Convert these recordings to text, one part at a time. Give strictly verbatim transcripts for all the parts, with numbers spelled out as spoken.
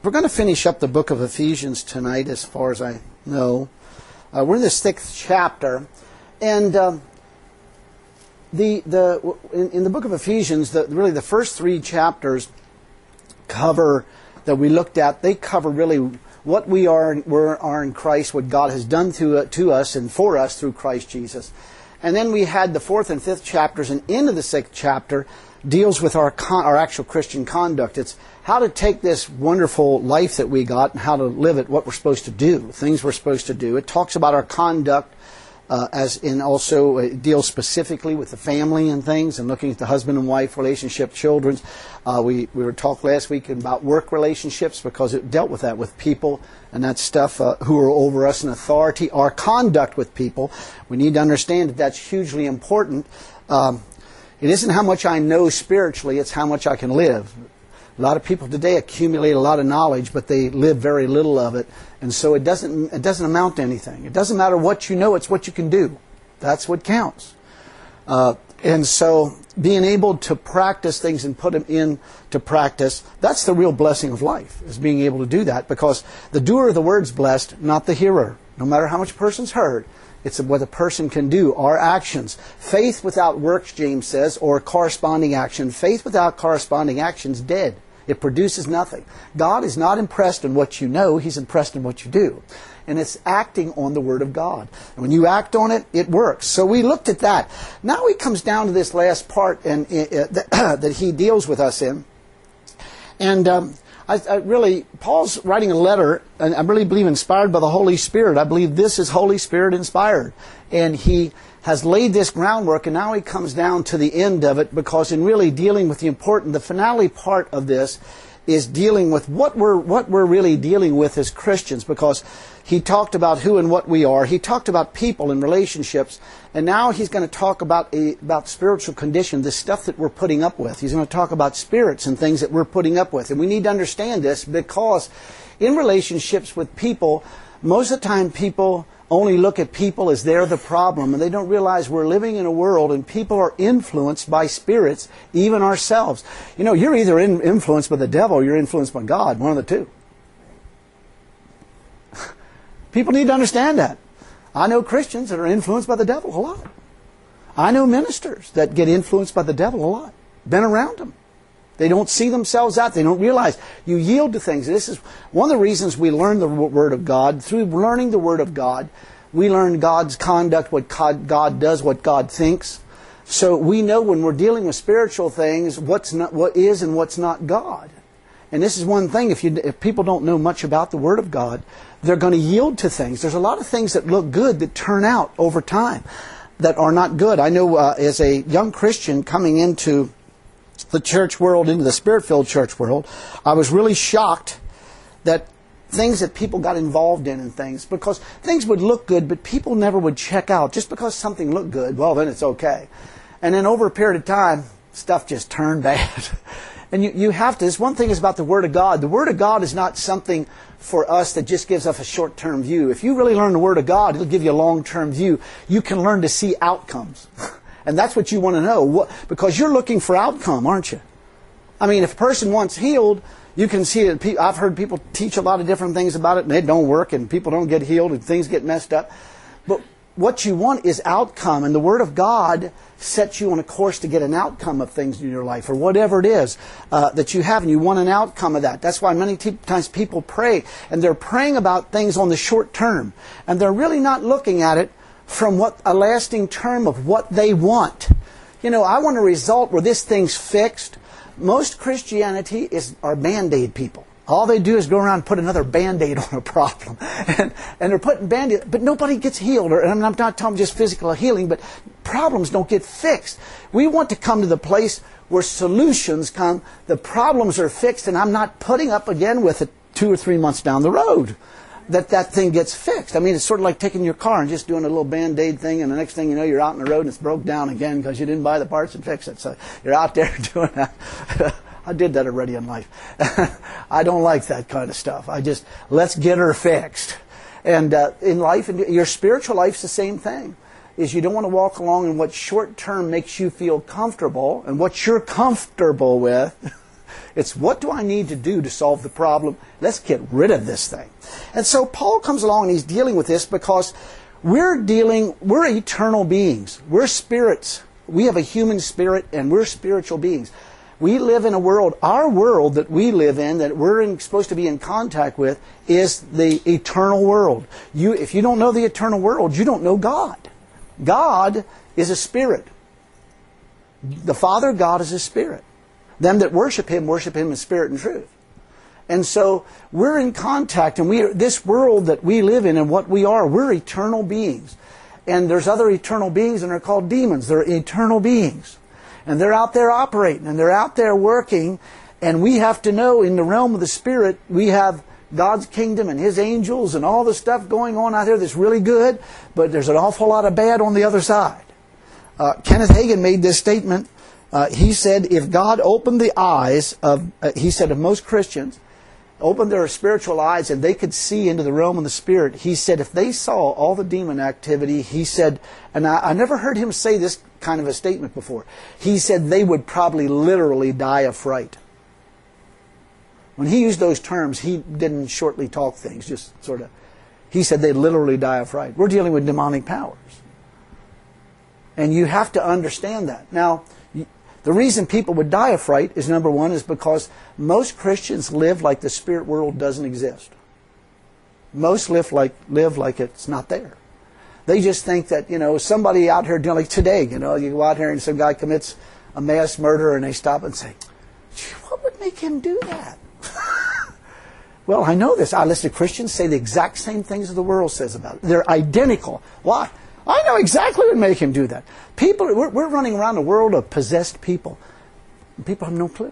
We're going to finish up the book of Ephesians tonight, as far as I know. Uh, we're in the sixth chapter, and um, the the in, in the book of Ephesians, the, really the first three chapters cover that we looked at. They cover really what we are we are in Christ, what God has done to uh, to us and for us through Christ Jesus. And then we had the fourth and fifth chapters, and into the sixth chapter deals with our con- our actual Christian conduct. It's how to take this wonderful life that we got and how to live it, what we're supposed to do, things we're supposed to do. It talks about our conduct, uh, as in also it deals specifically with the family and things, and looking at the husband and wife relationship, children. Uh, we we were talked last week about work relationships, because it dealt with that, with people and that stuff uh, who are over us in authority. Our conduct with people, we need to understand that that's hugely important. Um, it isn't how much I know spiritually, it's how much I can live. A lot of people today accumulate a lot of knowledge, but they live very little of it, and so it doesn't it doesn't amount to anything. It doesn't matter what you know; it's what you can do. That's what counts. Uh, and so, being able to practice things and put them into practice—that's the real blessing of life, is being able to do that. Because the doer of the word's blessed, not the hearer. No matter how much a person's heard, it's what a person can do, our actions. Faith without works, James says, or corresponding action. Faith without corresponding action is dead. It produces nothing. God is not impressed in what you know, He's impressed in what you do. And it's acting on the Word of God. And when you act on it, it works. So we looked at that. Now he comes down to this last part and uh, that he deals with us in. And um, I, I really, Paul's writing a letter, and I really believe inspired by the Holy Spirit. I believe this is Holy Spirit inspired. And he has laid this groundwork, and now he comes down to the end of it, because in really dealing with the important, the finale part of this is dealing with what we're what we're really dealing with as Christians, because he talked about who and what we are. He talked about people and relationships, and now he's going to talk about a, about spiritual condition, the stuff that we're putting up with. He's going to talk about spirits and things that we're putting up with, and we need to understand this, because in relationships with people, most of the time people only look at people as they're the problem, and they don't realize we're living in a world and people are influenced by spirits, even ourselves. You know, you're either in, influenced by the devil or you're influenced by God, one of the two. People need to understand that. I know Christians that are influenced by the devil a lot. I know ministers that get influenced by the devil a lot. Been around them. They don't see themselves out. They don't realize. You yield to things. This is one of the reasons we learn the Word of God. Through learning the Word of God, we learn God's conduct, what God does, what God thinks. So we know when we're dealing with spiritual things, what's not, what is and what's not God. And this is one thing, if, you, if people don't know much about the Word of God, they're going to yield to things. There's a lot of things that look good that turn out over time that are not good. I know uh, as a young Christian coming into the church world, into the Spirit-filled church world, I was really shocked that things that people got involved in and things, because things would look good, but people never would check out. Just because something looked good, well, then it's okay. And then over a period of time, stuff just turned bad. And you, you have to, this one thing is about the Word of God. The Word of God is not something for us that just gives us a short-term view. If you really learn the Word of God, it'll give you a long-term view. You can learn to see outcomes. And that's what you want to know, what, because you're looking for outcome, aren't you? I mean, if a person wants healed, you can see it. I've heard people teach a lot of different things about it, and they don't work, and people don't get healed, and things get messed up. But what you want is outcome, and the Word of God sets you on a course to get an outcome of things in your life, or whatever it is uh, that you have, and you want an outcome of that. That's why many t- times people pray, and they're praying about things on the short term, and they're really not looking at it from what a lasting term of what they want. You know, I want a result where this thing's fixed. Most Christianity is are Band-Aid people. All they do is go around and put another Band-Aid on a problem. And, and they're putting Band-Aid, but nobody gets healed. Or, and I'm not talking just physical healing, but problems don't get fixed. We want to come to the place where solutions come, the problems are fixed, and I'm not putting up again with it two or three months down the road that that thing gets fixed. I mean, it's sort of like taking your car and just doing a little Band-Aid thing, and the next thing you know, you're out on the road and it's broke down again because you didn't buy the parts and fix it. So you're out there doing that. I did that already in life. I don't like that kind of stuff. I just, let's get her fixed. And uh, in life, in your spiritual life's the same thing. Is you don't want to walk along in what short term makes you feel comfortable, and what you're comfortable with It's what do I need to do to solve the problem? Let's get rid of this thing. And so Paul comes along and he's dealing with this because we're dealing, we're eternal beings. We're spirits. We have a human spirit and we're spiritual beings. We live in a world, our world that we live in, that we're in, supposed to be in contact with, is the eternal world. You, if you don't know the eternal world, you don't know God. God is a spirit. The Father God is a spirit. Them that worship Him, worship Him in spirit and truth. And so we're in contact, and we are, this world that we live in and what we are, we're eternal beings. And there's other eternal beings, and they're called demons. They're eternal beings. And they're out there operating, and they're out there working, and we have to know in the realm of the Spirit, we have God's kingdom and His angels and all the stuff going on out there that's really good, but there's an awful lot of bad on the other side. Uh, Kenneth Hagin made this statement. Uh, he said, if God opened the eyes of, uh, he said, of most Christians, opened their spiritual eyes and they could see into the realm of the Spirit, he said, if they saw all the demon activity, he said, and I, I never heard him say this kind of a statement before, he said they would probably literally die of fright. When he used those terms, he didn't shortly talk things, just sort of, he said they'd literally die of fright. We're dealing with demonic powers. And you have to understand that. Now, the reason people would die of fright is, number one, is because most Christians live like the spirit world doesn't exist. Most live like live like it's not there. They just think that, you know, somebody out here doing, like today, you know, you go out here and some guy commits a mass murder and they stop and say, what would make him do that? Well, I know this. I listen to Christians say the exact same things that the world says about it. They're identical. Why? I know exactly what would make him do that. People, we're, we're running around a world of possessed people. And people have no clue.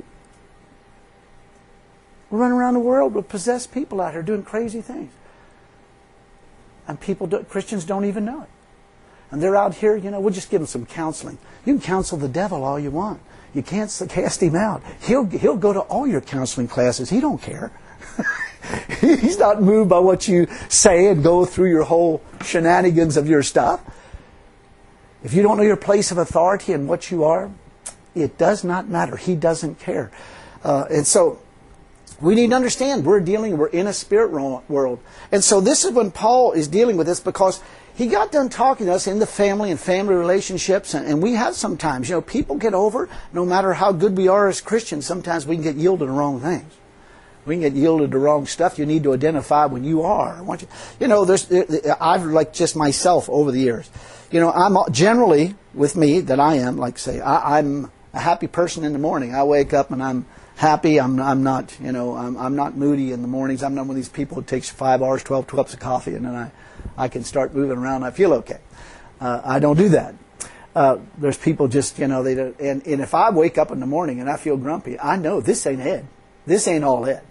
We're running around a world with possessed people out here doing crazy things. And people, do, Christians don't even know it. And they're out here, you know, we'll just give them some counseling. You can counsel the devil all you want. You can't cast him out. He'll, he'll go to all your counseling classes. He don't care. He's not moved by what you say and go through your whole shenanigans of your stuff. If you don't know your place of authority and what you are, it does not matter. He doesn't care. Uh, and so we need to understand we're dealing, we're in a spirit world. And so this is when Paul is dealing with this, because he got done talking to us in the family and family relationships. And, and we have sometimes, you know, people get over, no matter how good we are as Christians, sometimes we can get yielded to the wrong things. We can get yielded to wrong stuff. You need to identify when you are. I want you, you know, there's, I've, like just myself over the years, you know, I'm generally, with me, that I am, like say, I, I'm a happy person in the morning. I wake up and I'm happy. I'm, I'm not, you know, I'm, I'm not moody in the mornings. I'm not one of these people who takes five hours, twelve cups of coffee, and then I, I can start moving around and I feel okay. Uh, I don't do that. Uh, there's people just, you know, they don't, and, and if I wake up in the morning and I feel grumpy, I know this ain't Ed. This ain't all Ed.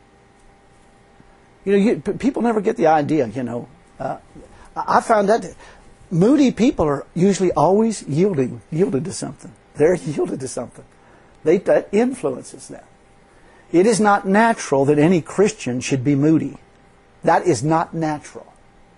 You know, you, people never get the idea, you know. Uh, I found that moody people are usually always yielding, yielded to something. They're yielded to something. They, that influences them. It is not natural that any Christian should be moody. That is not natural.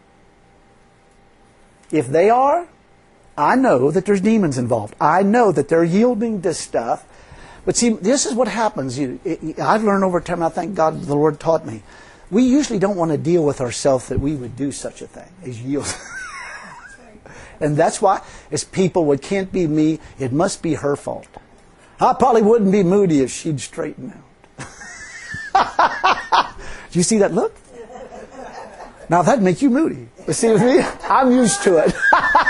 If they are, I know that there's demons involved. I know that they're yielding to stuff. But see, this is what happens. You, it, I've learned over time, I thank God the Lord taught me. We usually don't want to deal with ourselves that we would do such a thing as yield. And that's why, as people, what can't be me, it must be her fault. I probably wouldn't be moody if she'd straighten out. Do you see that look? Now that'd make you moody. But see with me, I'm used to it.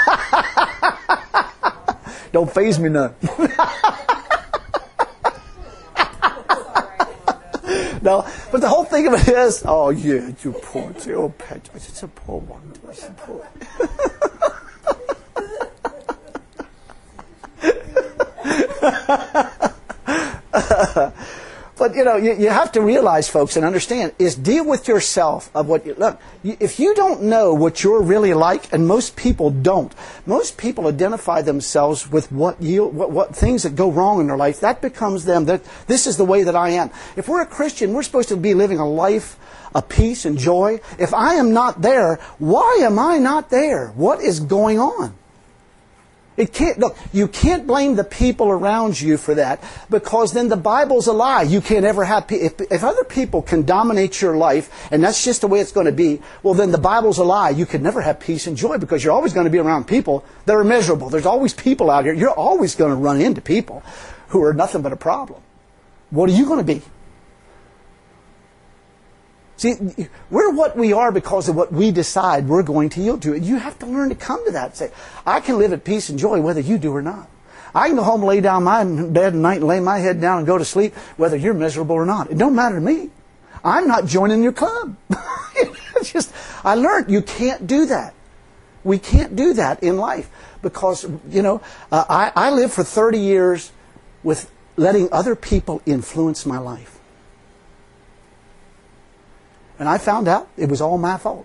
Don't faze me none. No, but the whole thing of it is, oh yeah, you poor, oh Pat, it's a poor one. It's a poor. But you know, you, you have to realize, folks, and understand, is deal with yourself of what you look. You, if you don't know what you're really like, and most people don't, most people identify themselves with what you, what, what things that go wrong in their life. That becomes them. That this is the way that I am. If we're a Christian, we're supposed to be living a life of peace and joy. If I am not there, why am I not there? What is going on? It can't, look, you can't blame the people around you for that, because then the Bible's a lie. You can't ever have, if, if other people can dominate your life, and that's just the way it's going to be, well then the Bible's a lie. You can never have peace and joy, because you're always going to be around people that are miserable. There's always people out here. You're always going to run into people who are nothing but a problem. What are you going to be? See, we're what we are because of what we decide we're going to yield to. And you have to learn to come to that and say, I can live at peace and joy whether you do or not. I can go home and lay down my bed at night and lay my head down and go to sleep whether you're miserable or not. It don't matter to me. I'm not joining your club. It's just, I learned you can't do that. We can't do that in life because, you know, uh, I, I lived for thirty years with letting other people influence my life. And I found out it was all my fault.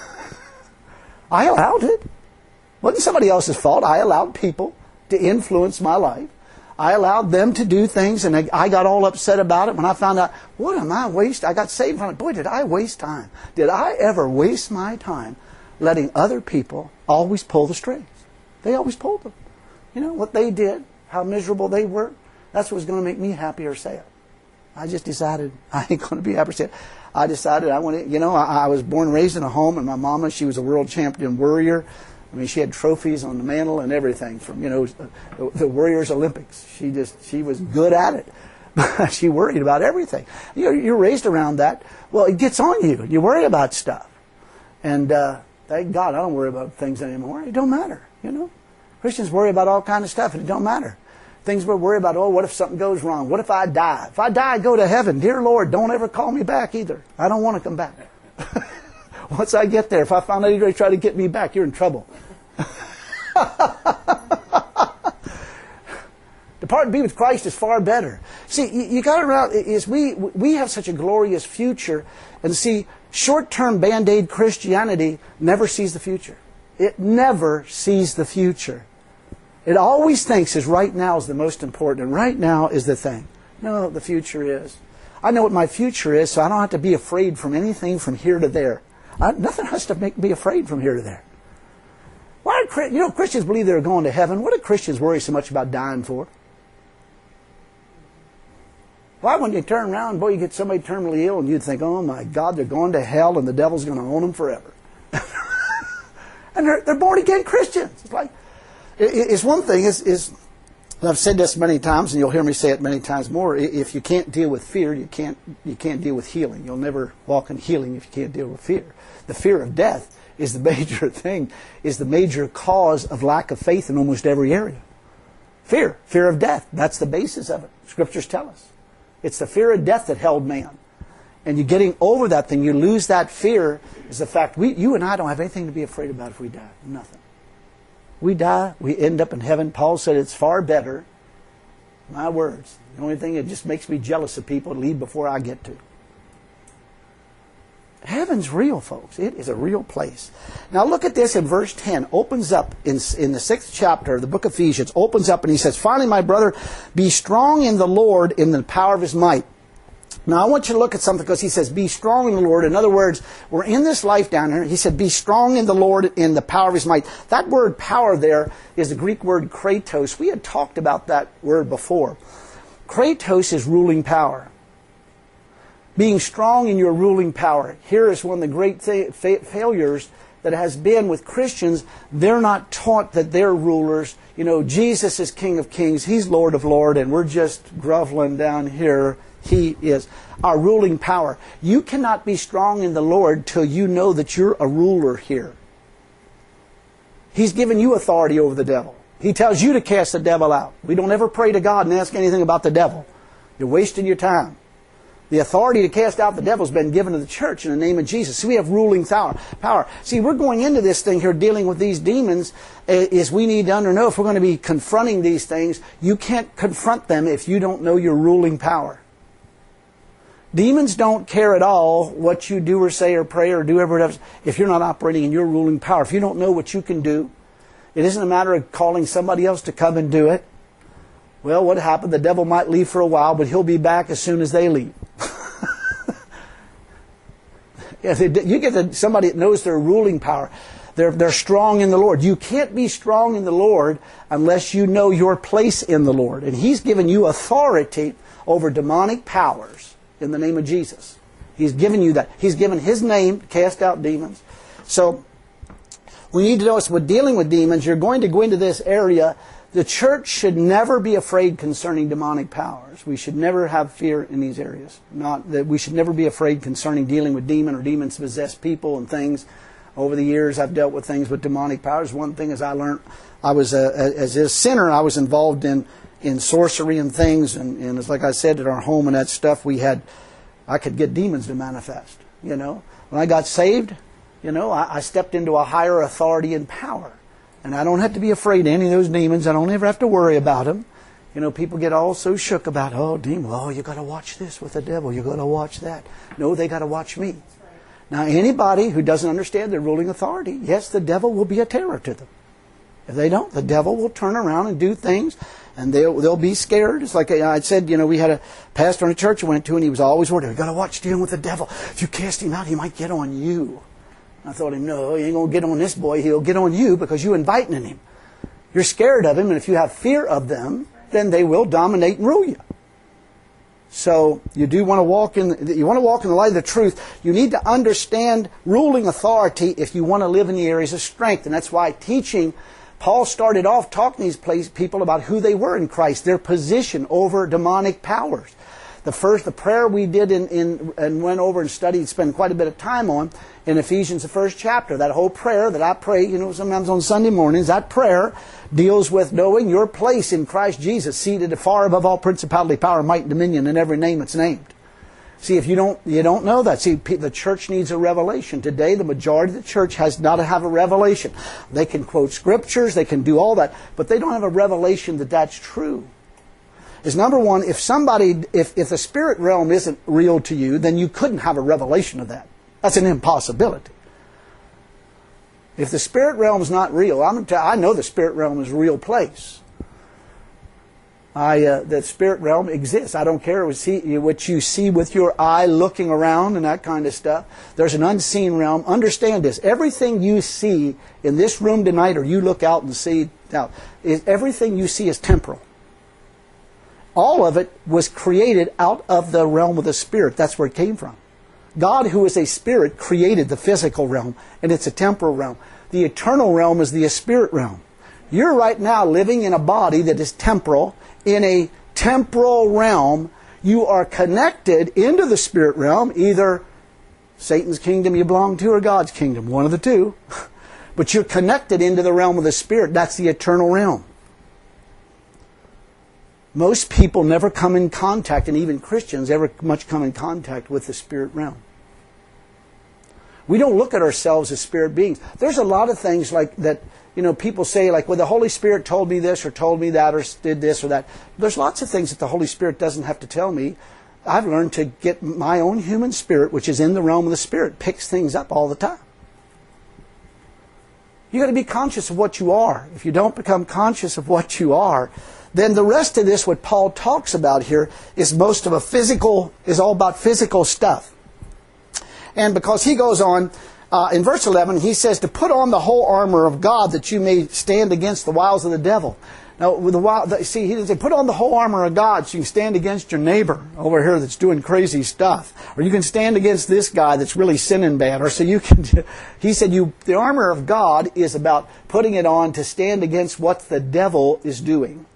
I allowed it. It wasn't somebody else's fault. I allowed people to influence my life. I allowed them to do things, and I, I got all upset about it when I found out, what am I wasting? I got saved from it. Boy, did I waste time. Did I ever waste my time letting other people always pull the strings? They always pulled them. You know, what they did, how miserable they were, that's what was going to make me happy or sad. I just decided I ain't going to be happy or sad. I decided I wanted, you know, I, I was born and raised in a home, and my mama, she was a world champion warrior. I mean, she had trophies on the mantle and everything from, you know, the, the Warriors Olympics. She just, she was good at it. She worried about everything. You're, you're raised around that. Well, it gets on you. You worry about stuff. And uh, thank God I don't worry about things anymore. It don't matter, you know. Christians worry about all kinds of stuff, and it don't matter. Things we're worried about, oh, what if something goes wrong? What if I die? If I die, I go to heaven. Dear Lord, don't ever call me back either. I don't want to come back. Once I get there, if I find out you're going to try to get me back, you're in trouble. Depart and be with Christ is far better. See, you, you got to realize is we we have such a glorious future, and see, short-term Band-Aid Christianity never sees the future. It never sees the future. It always thinks is right now is the most important, and right now is the thing. No, the future is. I know what my future is, so I don't have to be afraid from anything from here to there. I, nothing has to make me afraid from here to there. Why are, you know, Christians believe they're going to heaven. What do Christians worry so much about dying for? Why, when you turn around, boy, you get somebody terminally ill, and you'd think, oh my God, they're going to hell, and the devil's going to own them forever. And they're, they're born-again Christians. It's like, it's one thing, is, is I've said this many times, and you'll hear me say it many times more. If you can't deal with fear, you can't you can't deal with healing. You'll never walk in healing if you can't deal with fear. The fear of death is the major thing, is the major cause of lack of faith in almost every area. Fear, fear of death. That's the basis of it. Scriptures tell us. It's the fear of death that held man. And you're getting over that thing. You lose that fear is the fact we, you and I don't have anything to be afraid about if we die. Nothing. We die, we end up in heaven. Paul said it's far better. My words. The only thing that just makes me jealous of people to leave before I get to. Heaven's real, folks. It is a real place. Now look at this in verse ten. Opens up in, in the sixth chapter of the book of Ephesians. Opens up and he says, finally, my brother, be strong in the Lord in the power of His might. Now, I want you to look at something, because he says, be strong in the Lord. In other words, we're in this life down here. He said, be strong in the Lord in the power of His might. That word power there is the Greek word kratos. We had talked about that word before. Kratos is ruling power. Being strong in your ruling power. Here is one of the great th- fa- failures that has been with Christians. They're not taught that they're rulers. You know, Jesus is King of Kings. He's Lord of Lords, and we're just groveling down here. He is our ruling power. You cannot be strong in the Lord till you know that you're a ruler here. He's given you authority over the devil. He tells you to cast the devil out. We don't ever pray to God and ask anything about the devil. You're wasting your time. The authority to cast out the devil has been given to the church in the name of Jesus. See, we have ruling power. See, we're going into this thing here dealing with these demons is we need to know if we're going to be confronting these things, you can't confront them if you don't know your ruling power. Demons don't care at all what you do or say or pray or do whatever it is if you're not operating in your ruling power. If you don't know what you can do, it isn't a matter of calling somebody else to come and do it. Well, what happened? The devil might leave for a while, but he'll be back as soon as they leave. You get somebody that knows their ruling power. They're, they're strong in the Lord. You can't be strong in the Lord unless you know your place in the Lord. And He's given you authority over demonic powers in the name of Jesus. He's given you that. He's given His name to cast out demons. So we need to know us with dealing with demons. You're going to go into this area. The church should never be afraid concerning demonic powers. We should never have fear in these areas. Not that we should never be afraid concerning dealing with demon or demons possessed people and things. Over the years, I've dealt with things with demonic powers. One thing is I learned, I was a, as a sinner, I was involved in, in sorcery and things. And, and it's like I said, at our home and that stuff, we had, I could get demons to manifest. You know, when I got saved, you know, I, I stepped into a higher authority and power. And I don't have to be afraid of any of those demons. I don't ever have to worry about them. You know, people get all so shook about, oh, demon, oh, you got to watch this with the devil. You got to watch that. No, they got to watch me. Now, anybody who doesn't understand their ruling authority, yes, the devil will be a terror to them. If they don't, the devil will turn around and do things, and they'll they'll be scared. It's like I said, you know, we had a pastor in a church I went to, and he was always worried, you got to watch dealing with the devil. If you cast him out, he might get on you. I thought, him, no, he ain't going to get on this boy. He'll get on you because you're inviting him. You're scared of him, and if you have fear of them, then they will dominate and rule you. So you do want to walk in. You want to walk in the light of the truth. You need to understand ruling authority if you want to live in the areas of strength, and that's why teaching. Paul started off talking to these place, people about who they were in Christ, their position over demonic powers. The first, the prayer we did in, in and went over and studied, spent quite a bit of time on in Ephesians, the first chapter. That whole prayer that I pray, you know, sometimes on Sunday mornings, that prayer deals with knowing your place in Christ Jesus, seated far above all principality, power, might, and dominion, in every name it's named. See, if you don't, you don't know that. See, the church needs a revelation. Today, the majority of the church has not to have a revelation. They can quote scriptures, they can do all that, but they don't have a revelation that that's true. Is number one, if somebody, if, if the spirit realm isn't real to you, then you couldn't have a revelation of that. That's an impossibility. If the spirit realm is not real, I'm tell, I know the spirit realm is a real place. I, uh, the spirit realm exists. I don't care what you see with your eye looking around and that kind of stuff. There's an unseen realm. Understand this. Everything you see in this room tonight, or you look out and see, now, is, everything you see is temporal. All of it was created out of the realm of the Spirit. That's where it came from. God, who is a Spirit, created the physical realm, and it's a temporal realm. The eternal realm is the spirit realm. You're right now living in a body that is temporal. In a temporal realm, you are connected into the spirit realm, either Satan's kingdom you belong to or God's kingdom, one of the two. But you're connected into the realm of the Spirit. That's the eternal realm. Most people never come in contact, and even Christians ever much come in contact with the spirit realm. We don't look at ourselves as spirit beings. There's a lot of things like that, you know, people say, like, well, the Holy Spirit told me this or told me that or did this or that. There's lots of things that the Holy Spirit doesn't have to tell me. I've learned to get my own human spirit, which is in the realm of the Spirit, picks things up all the time. You've got to be conscious of what you are. If you don't become conscious of what you are, then the rest of this, what Paul talks about here, is most of a physical, is all about physical stuff. And because he goes on, uh, in verse eleven, he says, to put on the whole armor of God that you may stand against the wiles of the devil. Now, with the wild, see, he doesn't say, put on the whole armor of God so you can stand against your neighbor over here that's doing crazy stuff. Or you can stand against this guy that's really sinning bad. Or so you can, he said, you, the armor of God is about putting it on to stand against what the devil is doing.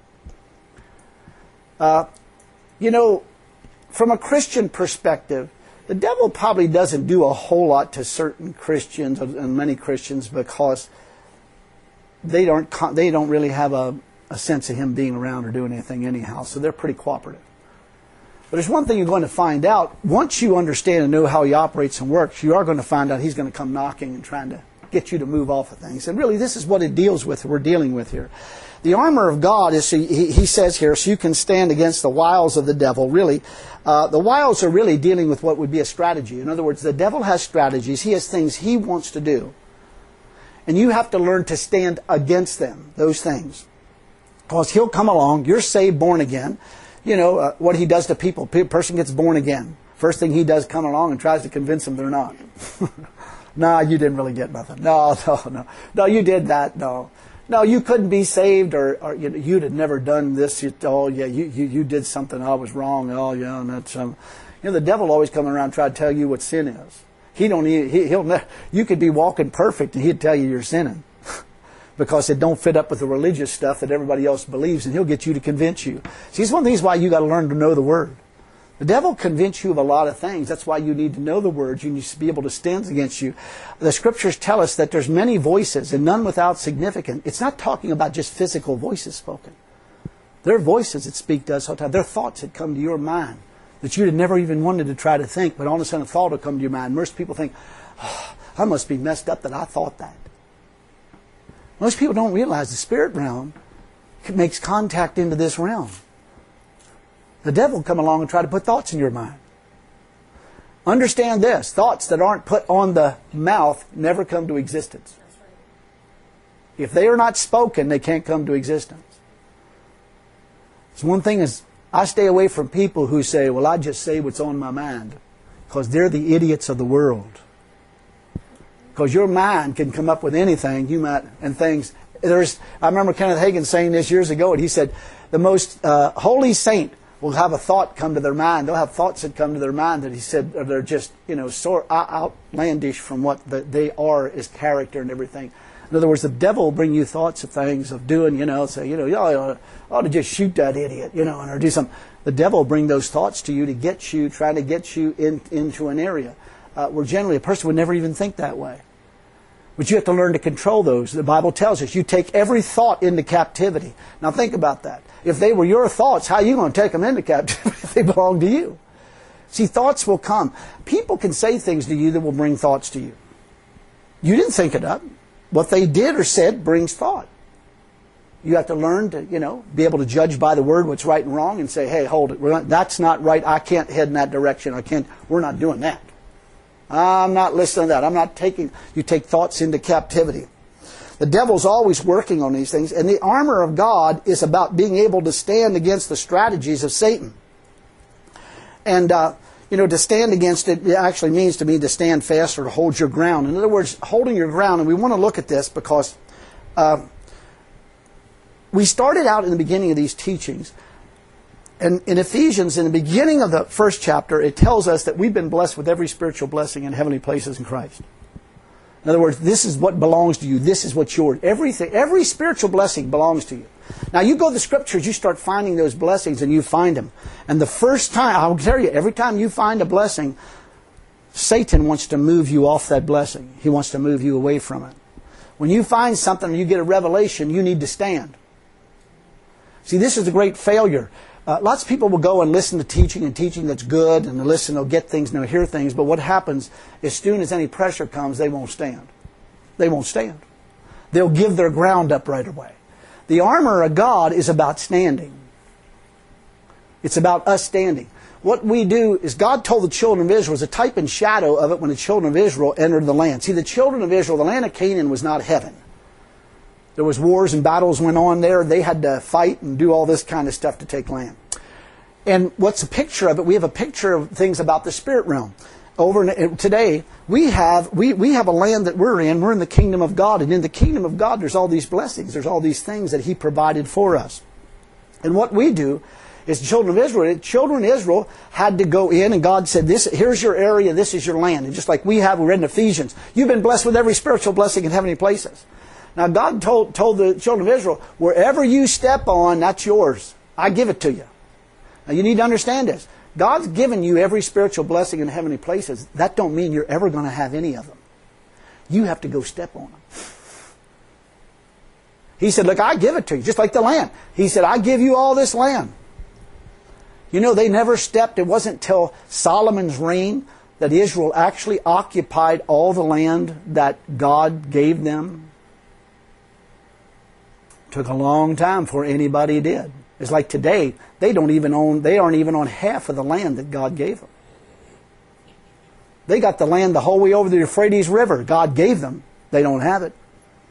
Uh, you know, from a Christian perspective, the devil probably doesn't do a whole lot to certain Christians and many Christians because they don't they don't really have a, a sense of him being around or doing anything anyhow. So they're pretty cooperative. But there's one thing you're going to find out. Once you understand and know how he operates and works, you are going to find out he's going to come knocking and trying to get you to move off of things. And really, this is what it deals with, we're dealing with here. The armor of God is, he, he says here, so you can stand against the wiles of the devil. Really, uh, the wiles are really dealing with what would be a strategy. In other words, the devil has strategies. He has things he wants to do. And you have to learn to stand against them, those things. Because he'll come along, you're saved, born again. You know, uh, what he does to people. A person gets born again. First thing he does, come along and tries to convince them they're not. No, you didn't really get nothing. No, no, no. No, you did that. No. No, you couldn't be saved, or, or you know, you'd have never done this. You, oh, yeah, you, you, you did something. I was wrong. Oh, yeah, and that's um. You know, the devil always coming around trying to tell you what sin is. He don't. He, he'll. Ne- you could be walking perfect, and he'd tell you you're sinning because it don't fit up with the religious stuff that everybody else believes, and he'll get you to convince you. See, it's one of the things why you got to learn to know the Word. The devil convince you of a lot of things. That's why you need to know the Word. You need to be able to stand against you. The Scriptures tell us that there's many voices and none without significance. It's not talking about just physical voices spoken. There are voices that speak to us all the time. There are thoughts that come to your mind that you'd have never even wanted to try to think, but all of a sudden a thought will come to your mind. Most people think, oh, I must be messed up that I thought that. Most people don't realize the spirit realm makes contact into this realm. The devil will come along and try to put thoughts in your mind. Understand this, thoughts that aren't put on the mouth never come to existence. If they are not spoken, they can't come to existence. So one thing is, I stay away from people who say, well, I just say what's on my mind, because they're the idiots of the world. Because your mind can come up with anything, you might, and things. There's, I remember Kenneth Hagin saying this years ago, and he said, the most uh, holy saint will have a thought come to their mind. They'll have thoughts that come to their mind that he said are they're just, you know, so outlandish from what the, they are as character and everything. In other words, the devil will bring you thoughts of things of doing, you know, say, you know, you ought, ought to just shoot that idiot, you know, or do something. The devil will bring those thoughts to you to get you, try to get you in, into an area uh, where generally a person would never even think that way. But you have to learn to control those. The Bible tells us you take every thought into captivity. Now think about that. If they were your thoughts, how are you going to take them into captivity if they belong to you? See, thoughts will come. People can say things to you that will bring thoughts to you. You didn't think it up. What they did or said brings thought. You have to learn to, you know, be able to judge by the Word what's right and wrong and say, hey, hold it. We're not, that's not right. I can't head in that direction. I can't. We're not doing that. I'm not listening to that. I'm not taking, you take thoughts into captivity. The devil's always working on these things, and the armor of God is about being able to stand against the strategies of Satan. And, uh, you know, to stand against it, it actually means to me to stand fast or to hold your ground. In other words, holding your ground, and we want to look at this because uh, we started out in the beginning of these teachings. And in Ephesians, in the beginning of the first chapter, it tells us that we've been blessed with every spiritual blessing in heavenly places in Christ. In other words, this is what belongs to you. This is what's yours. Everything, every spiritual blessing belongs to you. Now, you go to the Scriptures, you start finding those blessings, and you find them. And the first time, I'll tell you, every time you find a blessing, Satan wants to move you off that blessing. He wants to move you away from it. When you find something and you get a revelation, you need to stand. See, this is a great failure. Uh, lots of people will go and listen to teaching and teaching that's good, and they'll listen, they'll get things, and they'll hear things, but what happens, as soon as any pressure comes, they won't stand. They won't stand. They'll give their ground up right away. The armor of God is about standing. It's about us standing. What we do is God told the children of Israel, as a type and shadow of it when the children of Israel entered the land. See, the children of Israel, the land of Canaan was not heaven. There was wars and battles went on there. They had to fight and do all this kind of stuff to take land. And what's a picture of it? We have a picture of things about the spirit realm. Over in, today, we have we, we have a land that we're in. We're in the kingdom of God. And in the kingdom of God, there's all these blessings. There's all these things that He provided for us. And what we do is the children of Israel, children of Israel had to go in, and God said, "This, here's your area, this is your land." And just like we have, we read in Ephesians, you've been blessed with every spiritual blessing in heavenly places. Now, God told, told the children of Israel, wherever you step on, that's yours. I give it to you. Now, you need to understand this. God's given you every spiritual blessing in heavenly places. That don't mean you're ever going to have any of them. You have to go step on them. He said, look, I give it to you, just like the land. He said, I give you all this land. You know, they never stepped. It wasn't till Solomon's reign that Israel actually occupied all the land that God gave them. Took a long time before anybody did. It's like today, they don't even own, they aren't even on half of the land that God gave them. They got the land the whole way over the Euphrates River. God gave them. They don't have it.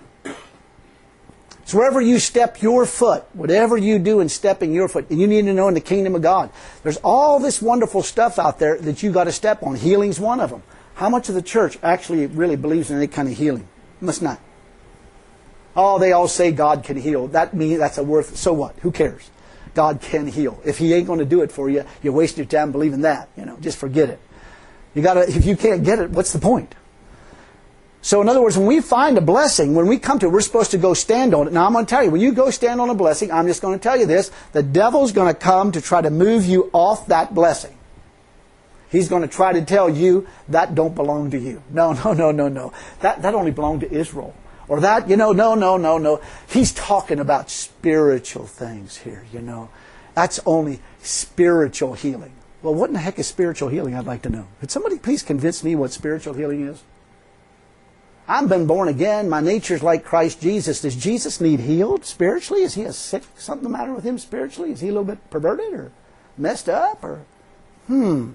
So wherever you step your foot, whatever you do in stepping your foot, and you need to know in the kingdom of God, there's all this wonderful stuff out there that you got to step on. Healing's one of them. How much of the church actually really believes in any kind of healing? Must not. Oh, they all say God can heal. That means that's a worth. So what? Who cares? God can heal. If He ain't going to do it for you, you waste your time believing that. You know, just forget it. You got to. If you can't get it, what's the point? So in other words, when we find a blessing, when we come to it, we're supposed to go stand on it. Now I'm going to tell you, when you go stand on a blessing, I'm just going to tell you this: the devil's going to come to try to move you off that blessing. He's going to try to tell you that don't belong to you. No, no, no, no, no. That that only belonged to Israel. Or that, you know, no, no, no, no. He's talking about spiritual things here, you know. That's only spiritual healing. Well, what in the heck is spiritual healing, I'd like to know. Could somebody please convince me what spiritual healing is? I've been born again. My nature's like Christ Jesus. Does Jesus need healed spiritually? Is he a sick? Something the matter with him spiritually? Is he a little bit perverted or messed up? Or hmm...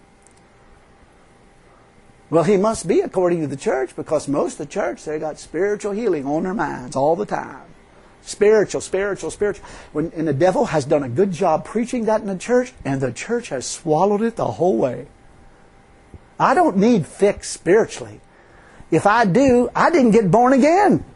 Well, he must be according to the church, because most of the church, they got spiritual healing on their minds all the time. Spiritual, spiritual, spiritual. When, and the devil has done a good job preaching that in the church, and the church has swallowed it the whole way. I don't need fixed spiritually. If I do, I didn't get born again.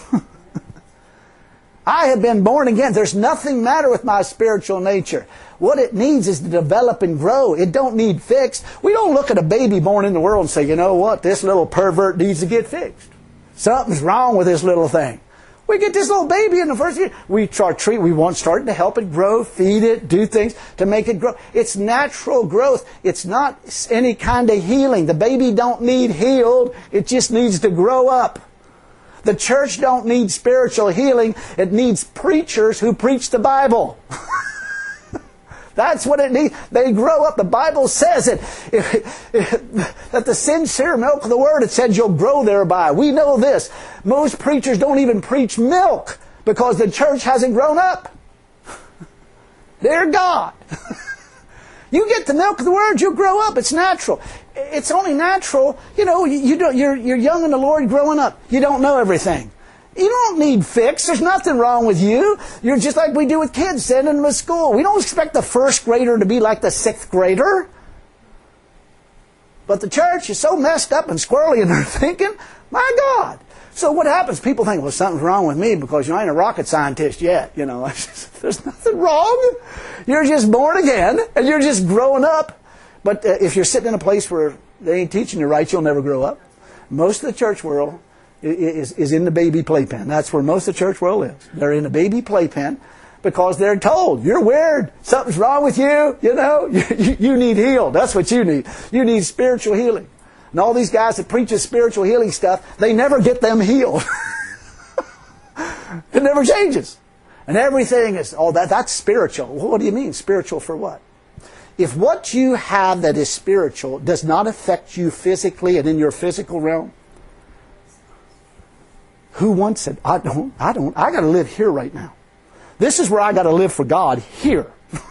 I have been born again. There's nothing matter with my spiritual nature. What it needs is to develop and grow. It don't need fixed. We don't look at a baby born in the world and say, you know what, this little pervert needs to get fixed. Something's wrong with this little thing. We get this little baby in the first year. We try treat. We want starting to help it grow, feed it, do things to make it grow. It's natural growth. It's not any kind of healing. The baby don't need healed. It just needs to grow up. The church don't need spiritual healing. It needs preachers who preach the Bible. That's what it needs. They grow up. The Bible says it. If, if, that the sincere milk of the Word, it said you'll grow thereby. We know this. Most preachers don't even preach milk because the church hasn't grown up. Dear God. You get the milk of the Word, you'll grow up. It's natural. It's only natural. You know, you, you don't, you're, you're young in the Lord growing up. You don't know everything. You don't need fix. There's nothing wrong with you. You're just like we do with kids, sending them to school. We don't expect the first grader to be like the sixth grader. But the church is so messed up and squirrely in their thinking. My God. So what happens? People think, well, something's wrong with me because you know, I ain't a rocket scientist yet. You know, there's nothing wrong. You're just born again and you're just growing up. But uh, if you're sitting in a place where they ain't teaching you right, you'll never grow up. Most of the church world is, is in the baby playpen. That's where most of the church world is. They're in the baby playpen because they're told, you're weird, something's wrong with you, you know, you, you need healed. That's what you need. You need spiritual healing. And all these guys that preach this spiritual healing stuff, they never get them healed. It never changes. And everything is, oh, that that's spiritual. Well, what do you mean? Spiritual for what? If what you have that is spiritual does not affect you physically and in your physical realm, who wants it? I don't. I don't. I got to live here right now. This is where I got to live for God, here.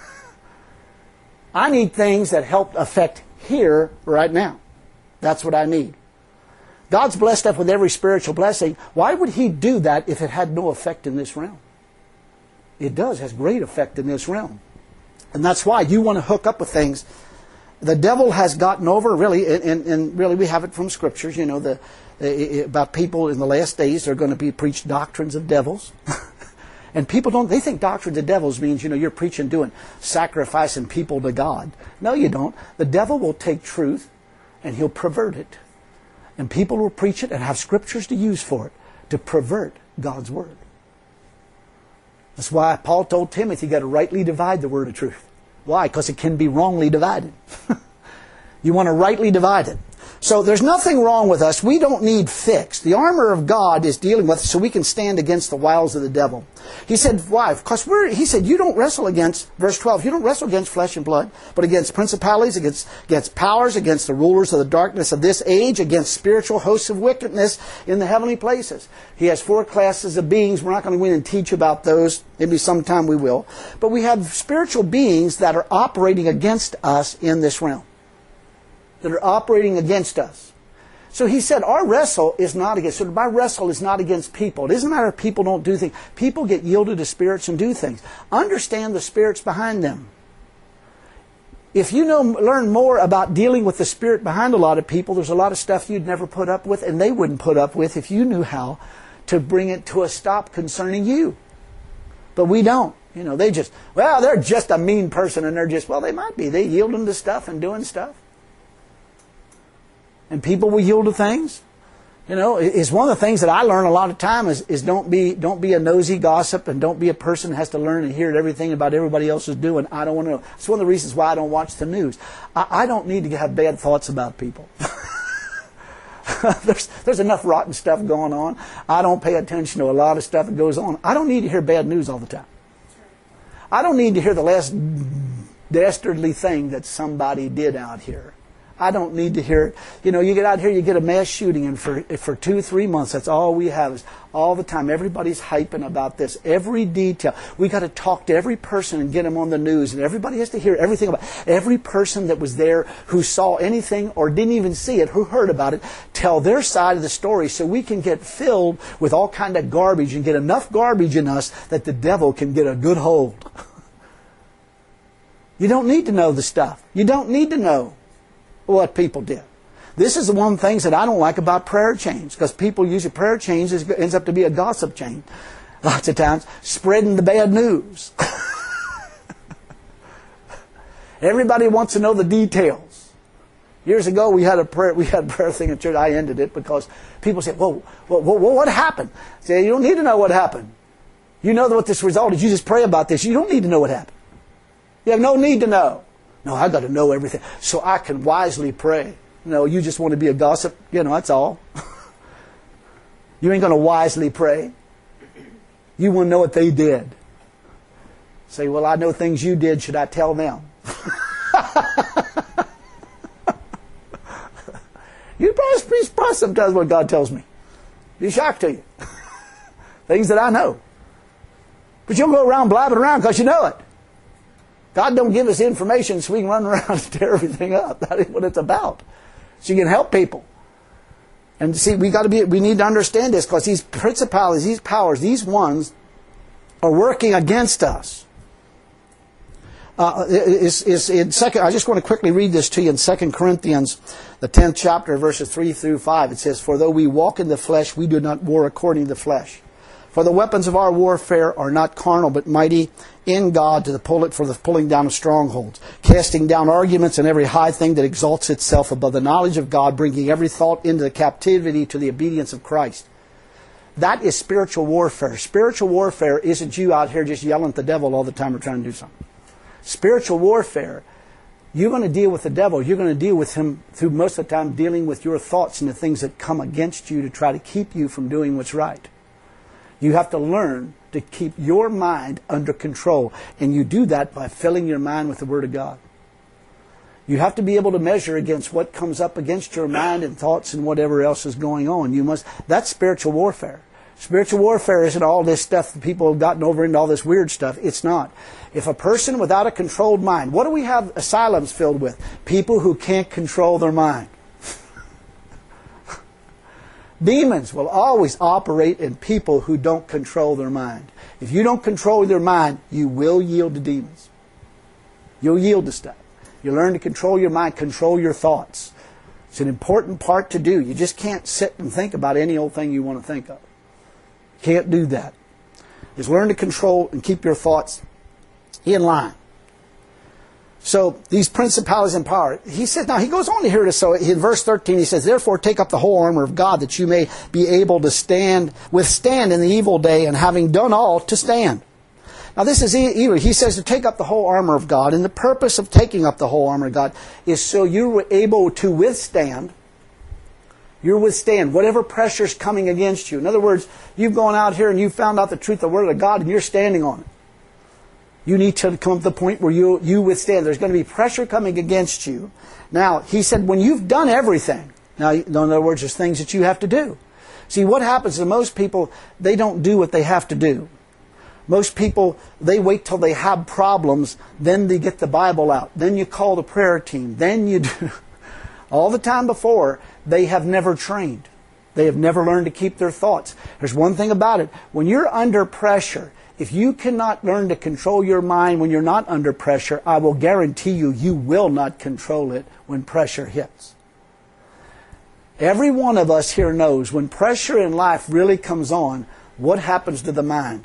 I need things that help affect here right now. That's what I need. God's blessed us with every spiritual blessing. Why would He do that if it had no effect in this realm? It does. It has great effect in this realm. And that's why you want to hook up with things. The devil has gotten over, really, and, and really we have it from Scriptures, you know, the, the about people in the last days are going to be preached doctrines of devils. And people don't, they think doctrines of devils means, you know, you're preaching, doing, sacrificing people to God. No, you don't. The devil will take truth and he'll pervert it. And people will preach it and have Scriptures to use for it, to pervert God's Word. That's why Paul told Timothy, you got to rightly divide the word of truth. Why? Because it can be wrongly divided. You want to rightly divide it. So there's nothing wrong with us. We don't need fixed. The armor of God is dealing with us so we can stand against the wiles of the devil. He said, why? Because we're, he said, you don't wrestle against, verse twelve, you don't wrestle against flesh and blood, but against principalities, against, against powers, against the rulers of the darkness of this age, against spiritual hosts of wickedness in the heavenly places. He has four classes of beings. We're not going to go in and teach about those. Maybe sometime we will. But we have spiritual beings that are operating against us in this realm, that are operating against us. So he said, our wrestle is not against, so my wrestle is not against people. It doesn't matter if people don't do things. People get yielded to spirits and do things. Understand the spirits behind them. if you know, learn more about dealing with the spirit behind a lot of people, there's a lot of stuff you'd never put up with, and they wouldn't put up with if you knew how to bring it to a stop concerning you. But we don't. You know, they just, well, they're just a mean person, and they're just, well, they might be. They yielding to stuff and doing stuff. And people will yield to things. You know, it's one of the things that I learn a lot of time is, is don't be don't be a nosy gossip, and don't be a person who has to learn and hear everything about everybody else is doing. I don't want to know. It's one of the reasons why I don't watch the news. I, I don't need to have bad thoughts about people. there's there's enough rotten stuff going on. I don't pay attention to a lot of stuff that goes on. I don't need to hear bad news all the time. I don't need to hear the last dastardly thing that somebody did out here. I don't need to hear it. You know, you get out here, you get a mass shooting, and for for two, three months, that's all we have is all the time. Everybody's hyping about this. Every detail. We got to talk to every person and get them on the news, and everybody has to hear everything about it. Every person that was there who saw anything or didn't even see it, who heard about it, tell their side of the story so we can get filled with all kind of garbage and get enough garbage in us that the devil can get a good hold. You don't need to know the stuff. You don't need to know what people did. This is the one of the things that I don't like about prayer chains, because people use a prayer chains is, ends up to be a gossip chain lots of times, spreading the bad news. Everybody wants to know the details. Years ago, we had a prayer we had a prayer thing at church. I ended it because people said, "Whoa, whoa, whoa, what happened?" I said, "You don't need to know what happened. You know what this result is. You just pray about this. You don't need to know what happened. You have no need to know." No, I got to know everything so I can wisely pray. No, you just want to be a gossip. You know, that's all. You ain't going to wisely pray. You want to know what they did. Say, well, I know things you did. Should I tell them? You probably be surprised sometimes what God tells me. Be shocked to you. Things that I know. But you'll go around blabbing around because you know it. God don't give us information so we can run around and tear everything up. That ain't what it's about. So you can help people. And see, we got to be. We need to understand this, because these principalities, these powers, these ones are working against us. Uh, is is in second? I just want to quickly read this to you in Second Corinthians, the tenth chapter, verses three through five. It says, "For though we walk in the flesh, we do not war according to the flesh. For the weapons of our warfare are not carnal, but mighty in God to the pull it for the pulling down of strongholds, casting down arguments and every high thing that exalts itself above the knowledge of God, bringing every thought into the captivity to the obedience of Christ." That is spiritual warfare. Spiritual warfare isn't you out here just yelling at the devil all the time or trying to do something. Spiritual warfare, you're going to deal with the devil. You're going to deal with him through most of the time dealing with your thoughts and the things that come against you to try to keep you from doing what's right. You have to learn to keep your mind under control. And you do that by filling your mind with the Word of God. You have to be able to measure against what comes up against your mind and thoughts and whatever else is going on. You must. That's spiritual warfare. Spiritual warfare isn't all this stuff that people have gotten over into all this weird stuff. It's not. If a person without a controlled mind, what do we have asylums filled with? People who can't control their mind. Demons will always operate in people who don't control their mind. If you don't control your mind, you will yield to demons. You'll yield to stuff. You learn to control your mind, control your thoughts. It's an important part to do. You just can't sit and think about any old thing you want to think of. Can't do that. Just learn to control and keep your thoughts in line. So these principalities and power, he said, now he goes on to hear this. So in verse thirteen he says, "Therefore take up the whole armor of God, that you may be able to stand, withstand in the evil day, and having done all, to stand." Now this is evil. He says to take up the whole armor of God, and the purpose of taking up the whole armor of God is so you're able to withstand. You withstand whatever pressure is coming against you. In other words, you've gone out here and you found out the truth of the Word of God, and you're standing on it. You need to come to the point where you you withstand. There's going to be pressure coming against you. Now, he said, when you've done everything, now, in other words, there's things that you have to do. See, what happens to most people, they don't do what they have to do. Most people, they wait till they have problems, then they get the Bible out. Then you call the prayer team. Then you do. All the time before, they have never trained. They have never learned to keep their thoughts. There's one thing about it. When you're under pressure, If you cannot learn to control your mind when you're not under pressure, I will guarantee you, you will not control it when pressure hits. Every one of us here knows when pressure in life really comes on, what happens to the mind?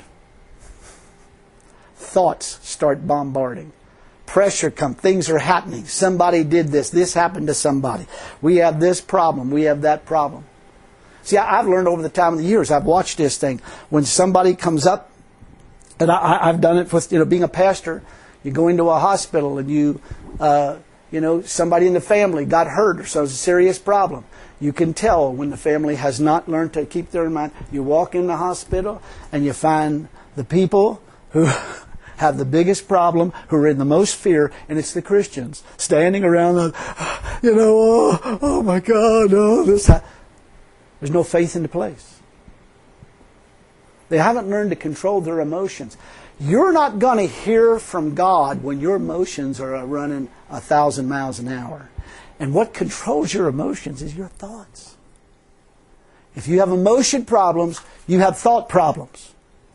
Thoughts start bombarding. Pressure comes. Things are happening. Somebody did this. This happened to somebody. We have this problem. We have that problem. See, I've learned over the time of the years, I've watched this thing. When somebody comes up, and I, I've done it with, you know, being a pastor, you go into a hospital and you, uh, you know, somebody in the family got hurt or so it's a serious problem. You can tell when the family has not learned to keep their mind. You walk in the hospital and you find the people who have the biggest problem, who are in the most fear, and it's the Christians standing around, and, you know, oh, oh my God, oh, this. Ha-. There's no faith into place. They haven't learned to control their emotions. You're not going to hear from God when your emotions are running a thousand miles an hour. And what controls your emotions is your thoughts. If you have emotion problems, you have thought problems.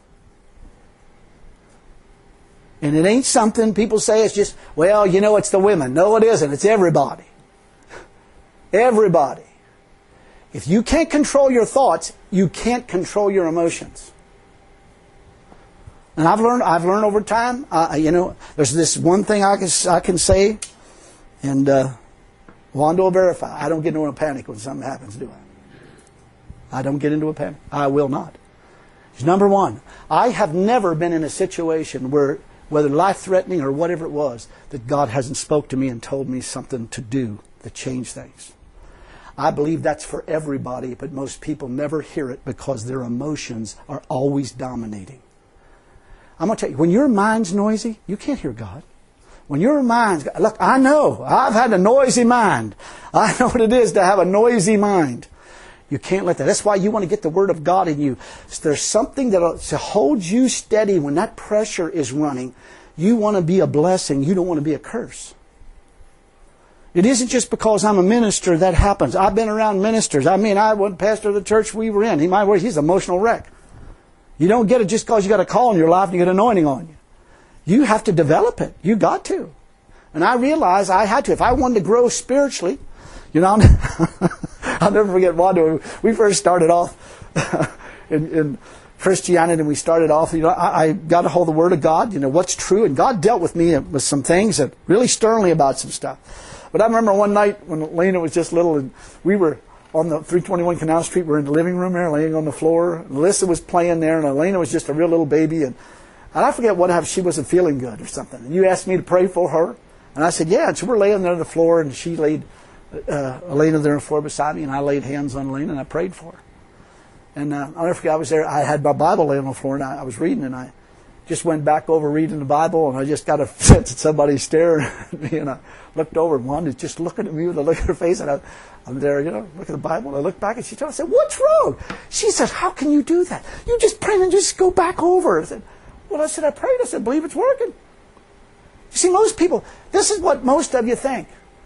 And it ain't something people say it's just, well, you know, it's the women. No, it isn't. It's everybody. Everybody. If you can't control your thoughts, you can't control your emotions. And I've learned, I've learned over time. Uh, you know, there's this one thing I can I can say, and uh, Wanda will verify. I don't get into a panic when something happens, do I? I don't get into a panic. I will not. Number one, I have never been in a situation where, whether life-threatening or whatever it was, that God hasn't spoke to me and told me something to do to change things. I believe that's for everybody, but most people never hear it because their emotions are always dominating. I'm going to tell you, when your mind's noisy, you can't hear God. When your mind's... Look, I know. I've had a noisy mind. I know what it is to have a noisy mind. You can't let that. That's why you want to get the Word of God in you. There's something that to hold you steady when that pressure is running. You want to be a blessing. You don't want to be a curse. It isn't just because I'm a minister that happens. I've been around ministers. I mean, I was pastor of the church we were in. He might he's an emotional wreck. You don't get it just because you got a call in your life and you get anointing on you. You have to develop it. You got to. And I realized I had to. If I wanted to grow spiritually, you know, I'll never forget Wanda. We first started off in, in Christianity, and we started off, you know, I, I got a hold of the Word of God, you know, what's true. And God dealt with me with some things that really sternly about some stuff. But I remember one night when Lena was just little, and we were on the three twenty-one Canal Street. We were in the living room there, laying on the floor. And Alyssa was playing there, and Elena was just a real little baby. And, and I forget what happened. She wasn't feeling good or something. And you asked me to pray for her. And I said, yeah. And so we're laying there on the floor, and she laid uh, Elena there on the floor beside me, and I laid hands on Elena, and I prayed for her. And uh, I'll never forget, I was there. I had my Bible laying on the floor, and I, I was reading, and I just went back over reading the Bible, and I just got a sense that somebody staring at me, and I looked over, and Wanda's just looking at me with a look at her face, and I, I'm there, you know, look at the Bible, and I looked back, and she told me, I said, what's wrong? She said, how can you do that? You just pray and just go back over. I said, well, I said, I prayed. I said, believe it's working. You see, most people, this is what most of you think.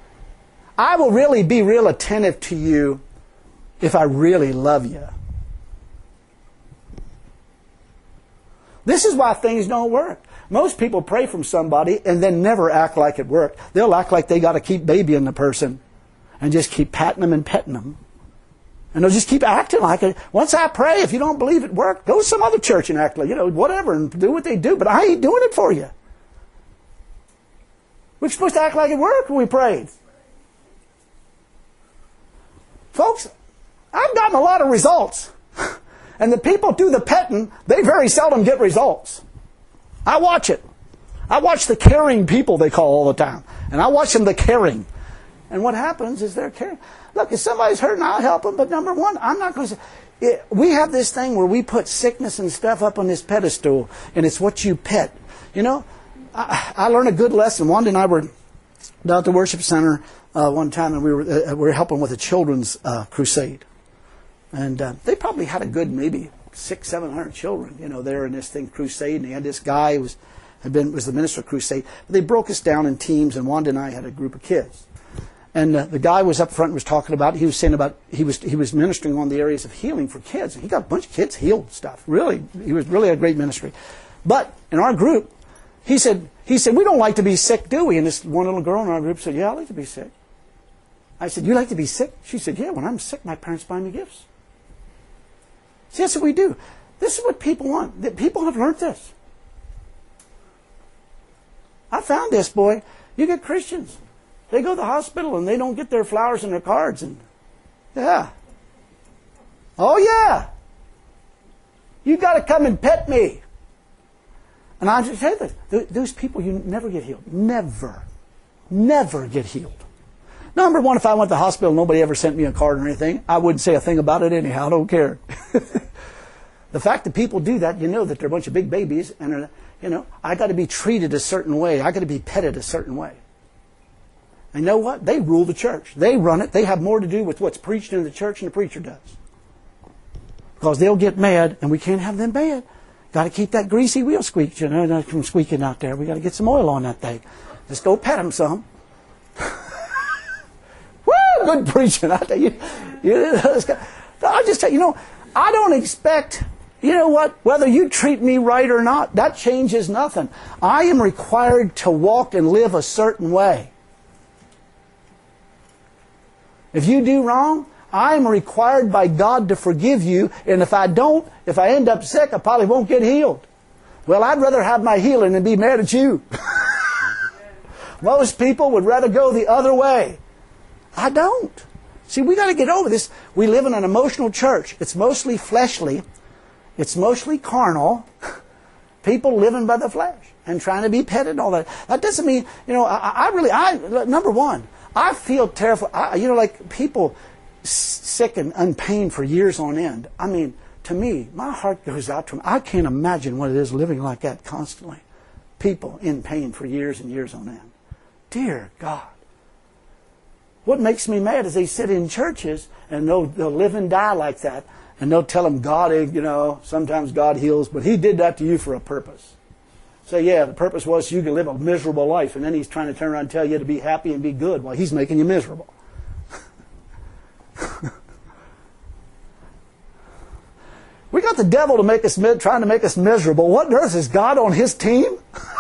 I will really be real attentive to you if I really love you. This is why things don't work. Most people pray from somebody and then never act like it worked. They'll act like they got to keep babying the person and just keep patting them and petting them. And they'll just keep acting like it. Once I pray, if you don't believe it worked, go to some other church and act like, you know, whatever, and do what they do. But I ain't doing it for you. We're supposed to act like it worked when we prayed. Folks, I've gotten a lot of results. And the people do the petting, they very seldom get results. I watch it. I watch the caring people, they call all the time. And I watch them, the caring. And what happens is they're caring. Look, if somebody's hurting, I'll help them. But number one, I'm not going to say... It, we have this thing where we put sickness and stuff up on this pedestal, and it's what you pet. You know, I, I learned a good lesson. Wanda and I were down at the worship center uh, one time, and we were, uh, we were helping with a children's uh, crusade. And uh, they probably had a good maybe six, seven hundred children, you know, there in this thing crusade. And they had this guy who was had been was the minister of crusade. But they broke us down in teams, and Wanda and I had a group of kids. And uh, the guy was up front and was talking about. He was saying about he was he was ministering on the areas of healing for kids. And he got a bunch of kids healed stuff. Really, he was really a great ministry. But in our group, he said, he said, we don't like to be sick, do we? And this one little girl in our group said, yeah, I like to be sick. I said, you like to be sick? She said, yeah, when I'm sick, my parents buy me gifts. See, that's what we do. This is what people want. People have learned this. I found this, boy. You get Christians. They go to the hospital and they don't get their flowers and their cards. And yeah. Oh, yeah. You got to come and pet me. And I just say this. Those people, you never get healed. Never. Never get healed. Number one, if I went to the hospital and nobody ever sent me a card or anything, I wouldn't say a thing about it anyhow. I don't care. The fact that people do that, you know that they're a bunch of big babies, and you know, I got to be treated a certain way. I got to be petted a certain way. And you know what? They rule the church. They run it. They have more to do with what's preached in the church than the preacher does. Because they'll get mad, and we can't have them mad. Got to keep that greasy wheel squeak, you know, from squeaking out there. We got to get some oil on that thing. Just go pet them some. Woo! Good preaching. I tell you, you I just tell you, you know, I don't expect. You know what? Whether you treat me right or not, that changes nothing. I am required to walk and live a certain way. If you do wrong, I am required by God to forgive you. And if I don't, if I end up sick, I probably won't get healed. Well, I'd rather have my healing than be mad at you. Most people would rather go the other way. I don't. See, we got to get over this. We live in an emotional church. It's mostly fleshly. It's mostly carnal. People living by the flesh and trying to be petted and all that. That doesn't mean, you know, I, I really, I, number one, I feel terrible. I, you know, like people sick and in pain for years on end. I mean, to me, my heart goes out to them. I can't imagine what it is living like that constantly. People in pain for years and years on end. Dear God. What makes me mad is they sit in churches and they'll, they'll live and die like that. And they'll tell them God, you know, sometimes God heals, but He did that to you for a purpose. So yeah, the purpose was you can live a miserable life, and then He's trying to turn around and tell you to be happy and be good while He's making you miserable. We got the devil to make us trying to make us miserable. What on earth is God on His team?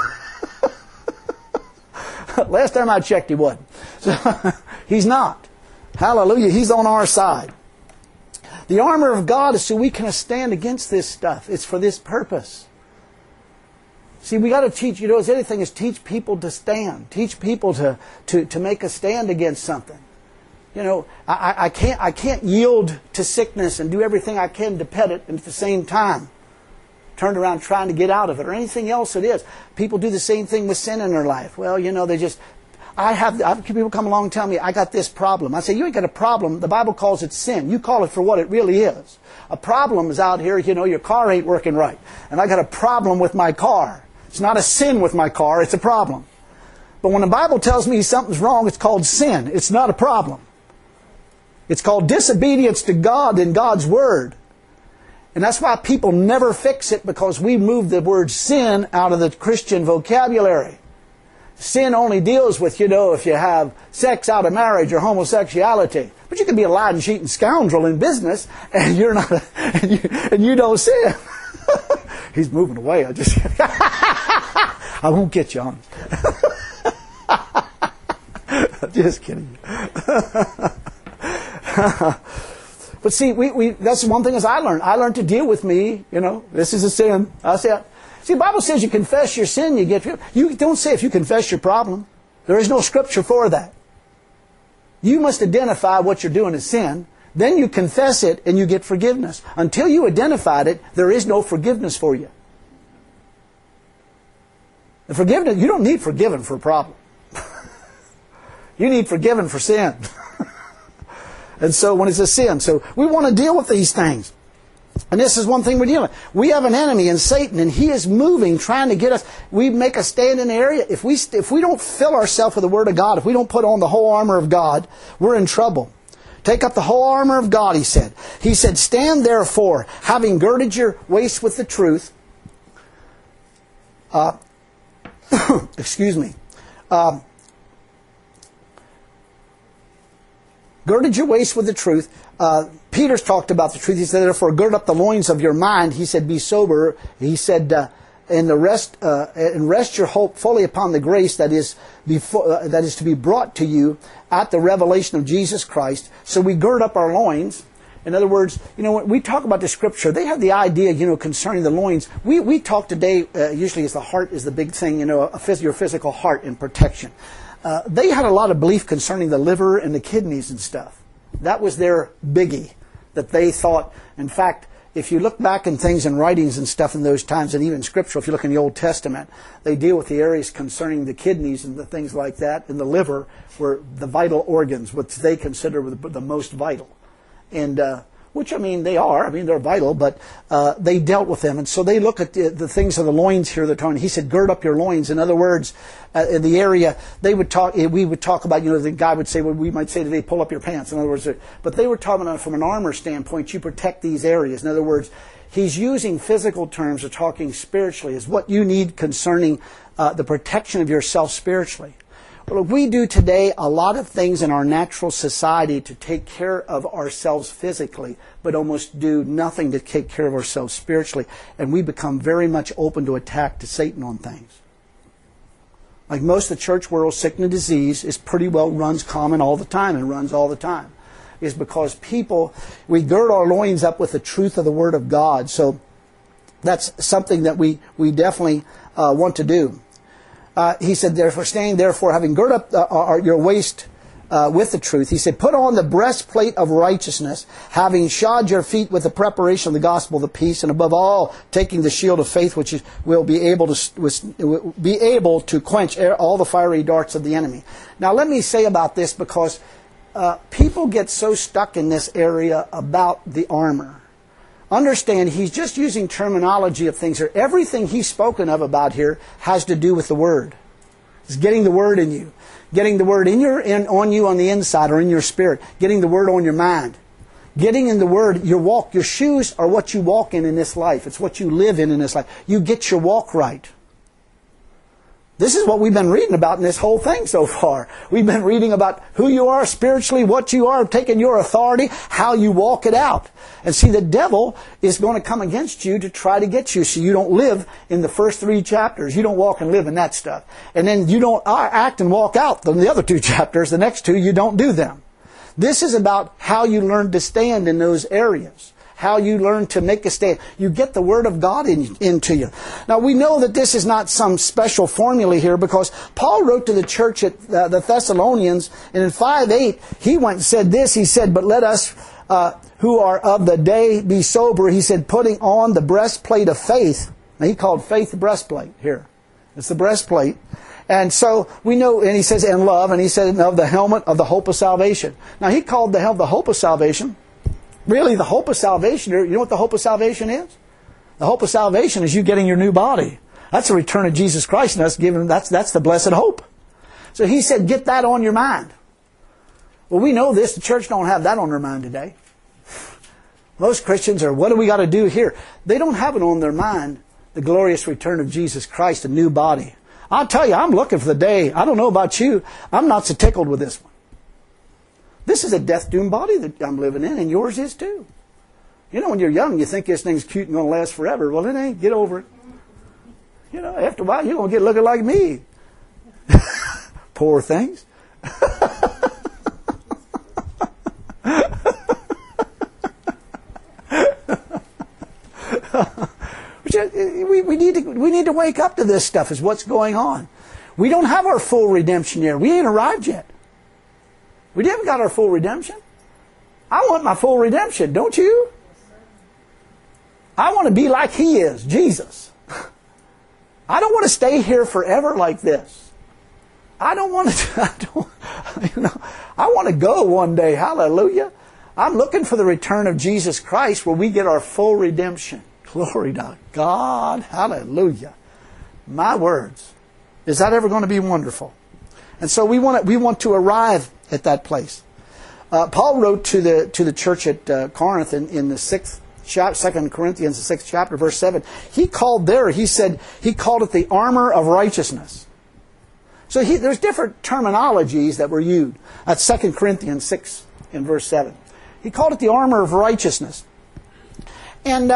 Last time I checked, He wasn't. So, He's not. Hallelujah. He's on our side. The armor of God is so we can stand against this stuff. It's for this purpose. See, we got to teach, you know, as anything is teach people to stand. Teach people to, to, to make a stand against something. You know, I, I can't I can't yield to sickness and do everything I can to pet it and at the same time turn around trying to get out of it or anything else it is. People do the same thing with sin in their life. Well, you know, they just... I have, I have people come along and tell me, I got this problem. I say, you ain't got a problem. The Bible calls it sin. You call it for what it really is. A problem is out here, you know, your car ain't working right. And I got a problem with my car. It's not a sin with my car, it's a problem. But when the Bible tells me something's wrong, it's called sin. It's not a problem. It's called disobedience to God and God's Word. And that's why people never fix it, because we move the word sin out of the Christian vocabulary. Sin only deals with, you know, if you have sex out of marriage or homosexuality. But you can be a lying, cheating scoundrel in business, and you're not, a, and, you, and you don't sin. He's moving away. I just, I won't get you on. Just kidding. But see, we, we that's one thing as I learned. I learned to deal with me. You know, this is a sin. I say. See, the Bible says you confess your sin, you get... You don't say if you confess your problem. There is no scripture for that. You must identify what you're doing as sin. Then you confess it and you get forgiveness. Until you identified it, there is no forgiveness for you. The forgiveness, you don't need forgiven for a problem. You need forgiven for sin. And so when it's a sin. So we want to deal with these things. And this is one thing we're dealing with. We have an enemy in Satan, and he is moving, trying to get us. We make a stand in the area. If we if we don't fill ourselves with the Word of God, if we don't put on the whole armor of God, we're in trouble. Take up the whole armor of God, he said. He said, stand therefore, having girded your waist with the truth. Uh, excuse me. Um, girded your waist with the truth. Uh, Peter's talked about the truth. He said, therefore, gird up the loins of your mind. He said, be sober. He said, uh, and the rest uh, and rest your hope fully upon the grace that is before uh, that is to be brought to you at the revelation of Jesus Christ. So we gird up our loins. In other words, you know, when we talk about the Scripture, they have the idea, you know, concerning the loins. We we talk today uh, usually as the heart is the big thing, you know, a phys- your physical heart and protection. Uh, they had a lot of belief concerning the liver and the kidneys and stuff. That was their biggie, that they thought. In fact, if you look back in things and writings and stuff in those times, and even Scripture, if you look in the Old Testament, they deal with the areas concerning the kidneys and the things like that, and the liver were the vital organs, which they consider the, the most vital. And uh, which, I mean, they are. I mean, they're vital, but uh, they dealt with them. And so they look at the, the things of the loins here. They're talking. He said, gird up your loins. In other words, uh, in the area, they would talk, we would talk about, you know, the guy would say, well, we might say today, pull up your pants. In other words, but they were talking about from an armor standpoint, you protect these areas. In other words, he's using physical terms or talking spiritually is what you need concerning uh, the protection of yourself spiritually. Well, we do today a lot of things in our natural society to take care of ourselves physically, but almost do nothing to take care of ourselves spiritually. And we become very much open to attack to Satan on things. Like most of the church world, sickness and disease is pretty well runs common all the time and runs all the time. Is because people, we gird our loins up with the truth of the Word of God. So that's something that we, we definitely uh, want to do. Uh, he said, therefore, staying therefore, having girt up uh, our, your waist uh, with the truth. He said, put on the breastplate of righteousness, having shod your feet with the preparation of the gospel of the peace, and above all, taking the shield of faith, which is, will be able to will be able to quench all the fiery darts of the enemy. Now, let me say about this, because uh, people get so stuck in this area about the armor. Understand, he's just using terminology of things here. Everything he's spoken of about here has to do with the Word. It's getting the Word in you. Getting the Word in your, in, on you on the inside or in your spirit. Getting the Word on your mind. Getting in the Word, your walk, your shoes are what you walk in in this life. It's what you live in in this life. You get your walk right. This is what we've been reading about in this whole thing so far. We've been reading about who you are spiritually, what you are, taking your authority, how you walk it out. And see, the devil is going to come against you to try to get you so you don't live in the first three chapters. You don't walk and live in that stuff. And then you don't act and walk out in the other two chapters. The next two, you don't do them. This is about how you learn to stand in those areas. How you learn to make a stand. You get the Word of God in, into you. Now, we know that this is not some special formula here, because Paul wrote to the church at uh, the Thessalonians, and in five eight, he went and said this. He said, but let us uh, who are of the day be sober. He said, putting on the breastplate of faith. Now, he called faith the breastplate here. It's the breastplate. And so we know, and he says, and love, and he said, of the helmet of the hope of salvation. Now, he called the helmet the hope of salvation. Really, the hope of salvation, you know what the hope of salvation is? The hope of salvation is you getting your new body. That's the return of Jesus Christ, and that's given, that's, that's the blessed hope. So he said, get that on your mind. Well, we know this. The church don't have that on their mind today. Most Christians are, what do we got to do here? They don't have it on their mind, the glorious return of Jesus Christ, a new body. I'll tell you, I'm looking for the day. I don't know about you. I'm not so tickled with this one. This is a death-doomed body that I'm living in, and yours is too. You know, when you're young, you think this thing's cute and going to last forever. Well, it ain't. Get over it. You know, after a while, you're going to get looking like me. Poor things. we, we, need to, we need to wake up to this stuff, is what's going on. We don't have our full redemption yet. We ain't arrived yet. We haven't got our full redemption. I want my full redemption, don't you? I want to be like He is, Jesus. I don't want to stay here forever like this. I don't want to, I don't, you know, I want to go one day, hallelujah. I'm looking for the return of Jesus Christ where we get our full redemption. Glory to God, hallelujah. My words. Is that ever going to be wonderful? And so we want to, we want to arrive at that place. Uh, Paul wrote to the to the church at uh, Corinth in, in the sixth chapter, Second Corinthians, the sixth chapter, verse seven. He called there. He said he called it the armor of righteousness. So he, there's different terminologies that were used. That's Second Corinthians six in verse seven. He called it the armor of righteousness. And uh,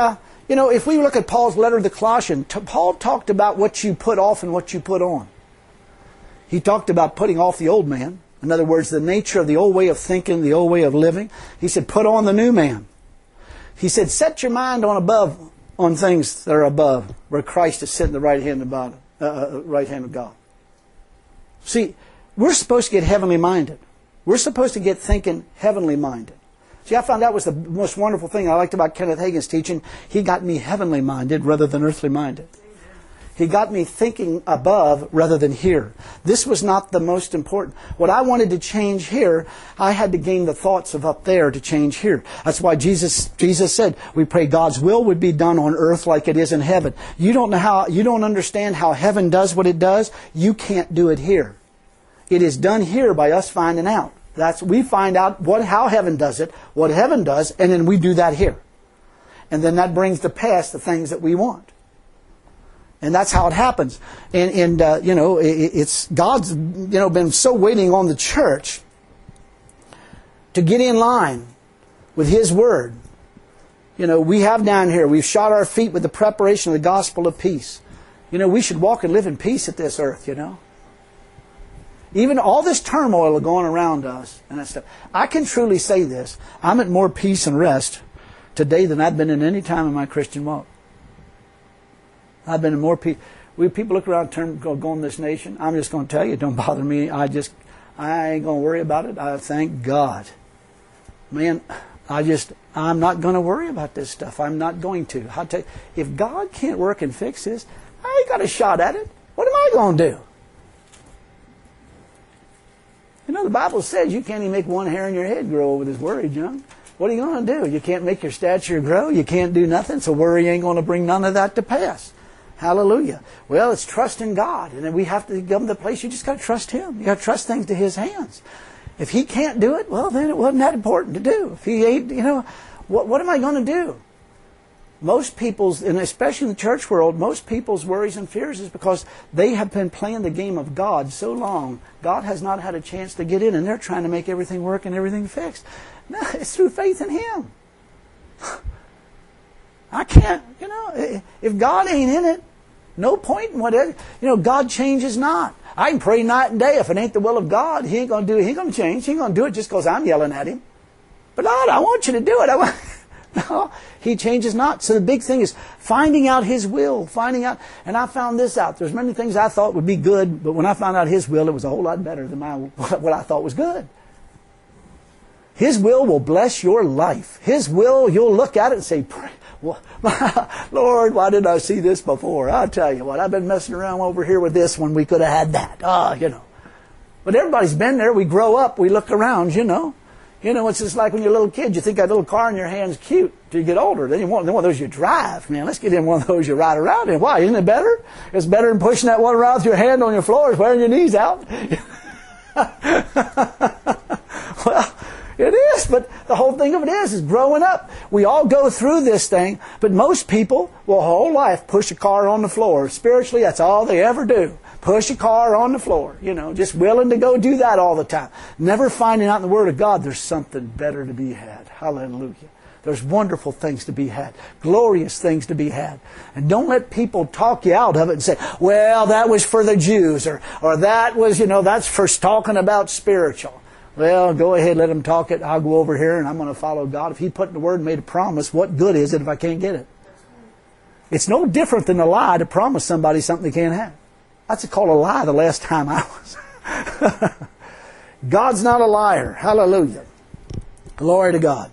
You know, if we look at Paul's letter to the Colossians, Paul talked about what you put off and what you put on. He talked about putting off the old man. In other words, the nature of the old way of thinking, the old way of living. He said, put on the new man. He said, set your mind on above, on things that are above, where Christ is sitting at the right hand of God. Uh, right hand of God. See, we're supposed to get heavenly minded. We're supposed to get thinking heavenly minded. See, I found that was the most wonderful thing I liked about Kenneth Hagin's teaching. He got me heavenly minded rather than earthly minded. He got me thinking above rather than here. This was not the most important. What I wanted to change here, I had to gain the thoughts of up there to change here. That's why Jesus Jesus said, we pray God's will would be done on earth like it is in heaven. You don't know how, you don't understand how heaven does what it does. You can't do it here. It is done here by us finding out. That's we find out what how heaven does it, what heaven does, and then we do that here. And then that brings to pass the things that we want. And that's how it happens. And, and uh, you know, it, it's God's, you know, been so waiting on the church to get in line with His Word. You know, we have down here, we've shod our feet with the preparation of the gospel of peace. You know, we should walk and live in peace at this earth, you know. Even all this turmoil going around us and that stuff. I can truly say this. I'm at more peace and rest today than I've been in any time in my Christian walk. I've been in more peace. We people look around, turn, go, go in this nation. I'm just going to tell you, it don't bother me. I just, I ain't going to worry about it. I thank God. Man, I just, I'm not going to worry about this stuff. I'm not going to. I tell you, if God can't work and fix this, I ain't got a shot at it. What am I going to do? You know, the Bible says you can't even make one hair in your head grow with this worry, John. What are you going to do? You can't make your stature grow. You can't do nothing. So worry ain't going to bring none of that to pass. Hallelujah. Well, it's trust in God. And then we have to come to the place you just got to trust Him. You got to trust things to His hands. If He can't do it, well, then it wasn't that important to do. If He ain't, you know, what, what am I going to do? Most people's, and especially in the church world, most people's worries and fears is because they have been playing the game of God so long, God has not had a chance to get in, and they're trying to make everything work and everything fixed. No, it's through faith in Him. I can't, you know, if God ain't in it, no point in whatever. You know, God changes not. I can pray night and day. If it ain't the will of God, He ain't going to do it. He ain't going to change. He ain't going to do it just because I'm yelling at Him. But Lord, I want you to do it. I want... No, He changes not. So the big thing is finding out His will, finding out. And I found this out. There's many things I thought would be good, but when I found out His will, it was a whole lot better than my what I thought was good. His will will bless your life. His will, you'll look at it and say, well, Lord, why didn't I see this before? I'll tell you what, I've been messing around over here with this when we could have had that. Ah, you know. But everybody's been there. We grow up. We look around, you know. You know, it's just like when you're a little kid. You think that little car in your hand's cute till you get older. Then you want one of those you drive. Man, let's get in one of those you ride around in. Why? Isn't it better? It's better than pushing that one around with your hand on your floor, wearing your knees out. Well, it is, but the whole thing of it is, is growing up. We all go through this thing, but most people will whole life push a car on the floor. Spiritually, that's all they ever do. Push a car on the floor, you know, just willing to go do that all the time. Never finding out in the Word of God there's something better to be had. Hallelujah. There's wonderful things to be had. Glorious things to be had. And don't let people talk you out of it and say, well, that was for the Jews, or, or that was, you know, that's for talking about spiritual. Well, go ahead, let them talk it. I'll go over here and I'm going to follow God. If He put in the Word and made a promise, what good is it if I can't get it? It's no different than a lie to promise somebody something they can't have. That's called a lie the last time I was. God's not a liar. Hallelujah. Glory to God.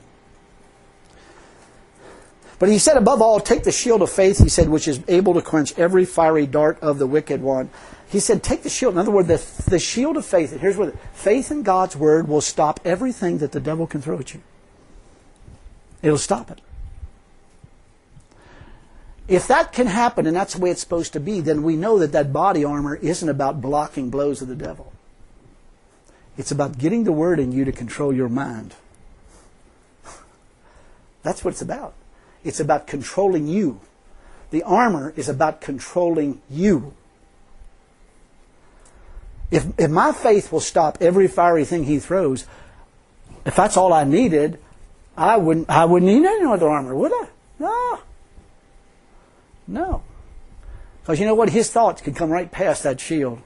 But He said, above all, take the shield of faith, He said, which is able to quench every fiery dart of the wicked one. He said, take the shield. In other words, the, the shield of faith. Here's what faith in God's Word will stop everything that the devil can throw at you. It'll stop it. If that can happen, and that's the way it's supposed to be, then we know that that body armor isn't about blocking blows of the devil. It's about getting the Word in you to control your mind. That's what it's about. It's about controlling you. The armor is about controlling you. If, if my faith will stop every fiery thing he throws, if that's all I needed, I wouldn't, I wouldn't need any other armor, would I? No. No. Because you know what? His thoughts could come right past that shield.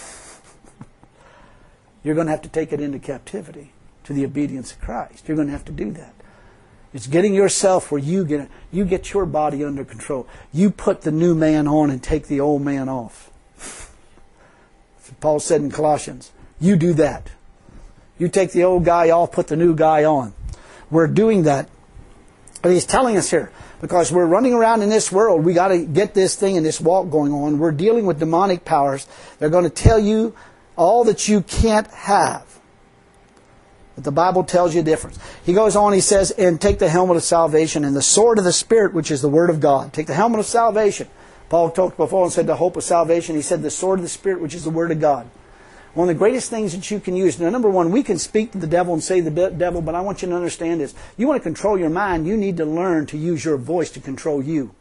You're going to have to take it into captivity to the obedience of Christ. You're going to have to do that. It's getting yourself where you get you get your body under control. You put the new man on and take the old man off. Paul said in Colossians, you do that. You take the old guy off, put the new guy on. We're doing that. But he's telling us here, because we're running around in this world, we got to get this thing and this walk going on. We're dealing with demonic powers. They're going to tell you all that you can't have. But the Bible tells you a difference. He goes on, he says, and take the helmet of salvation and the sword of the Spirit, which is the Word of God. Take the helmet of salvation. Paul talked before and said the hope of salvation. He said the sword of the Spirit, which is the Word of God. One of the greatest things that you can use. Now, number one, we can speak to the devil and say the devil, but I want you to understand this. You want to control your mind, you need to learn to use your voice to control you.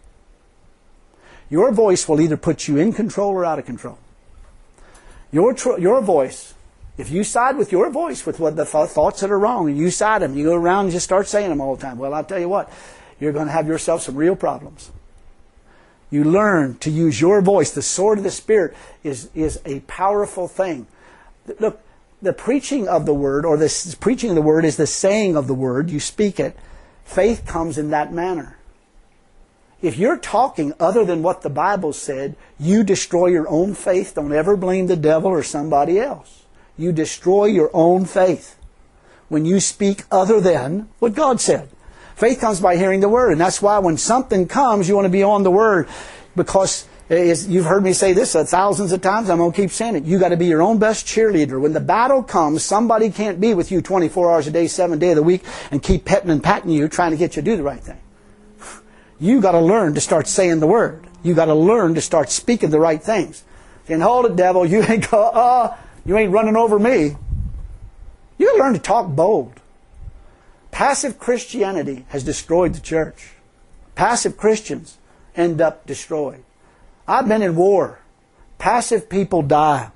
Your voice will either put you in control or out of control. Your tr- your voice, if you side with your voice, with what the th- thoughts that are wrong, and you side them, you go around and just start saying them all the time, well, I'll tell you what, you're going to have yourself some real problems. You learn to use your voice. The sword of the Spirit is, is a powerful thing. Look, the preaching of the Word, or the preaching of the Word is the saying of the Word. You speak it. Faith comes in that manner. If you're talking other than what the Bible said, you destroy your own faith. Don't ever blame the devil or somebody else. You destroy your own faith when you speak other than what God said. Faith comes by hearing the Word. And that's why when something comes, you want to be on the Word. Because you've heard me say this thousands of times. I'm going to keep saying it. You've got to be your own best cheerleader. When the battle comes, somebody can't be with you twenty-four hours a day, seven days a week, and keep petting and patting you, trying to get you to do the right thing. You've got to learn to start saying the Word. You've got to learn to start speaking the right things. And hold it, devil. You ain't go, uh, you ain't running over me. You got to learn to talk bold. Passive Christianity has destroyed the church. Passive Christians end up destroyed. I've been in war. Passive people die.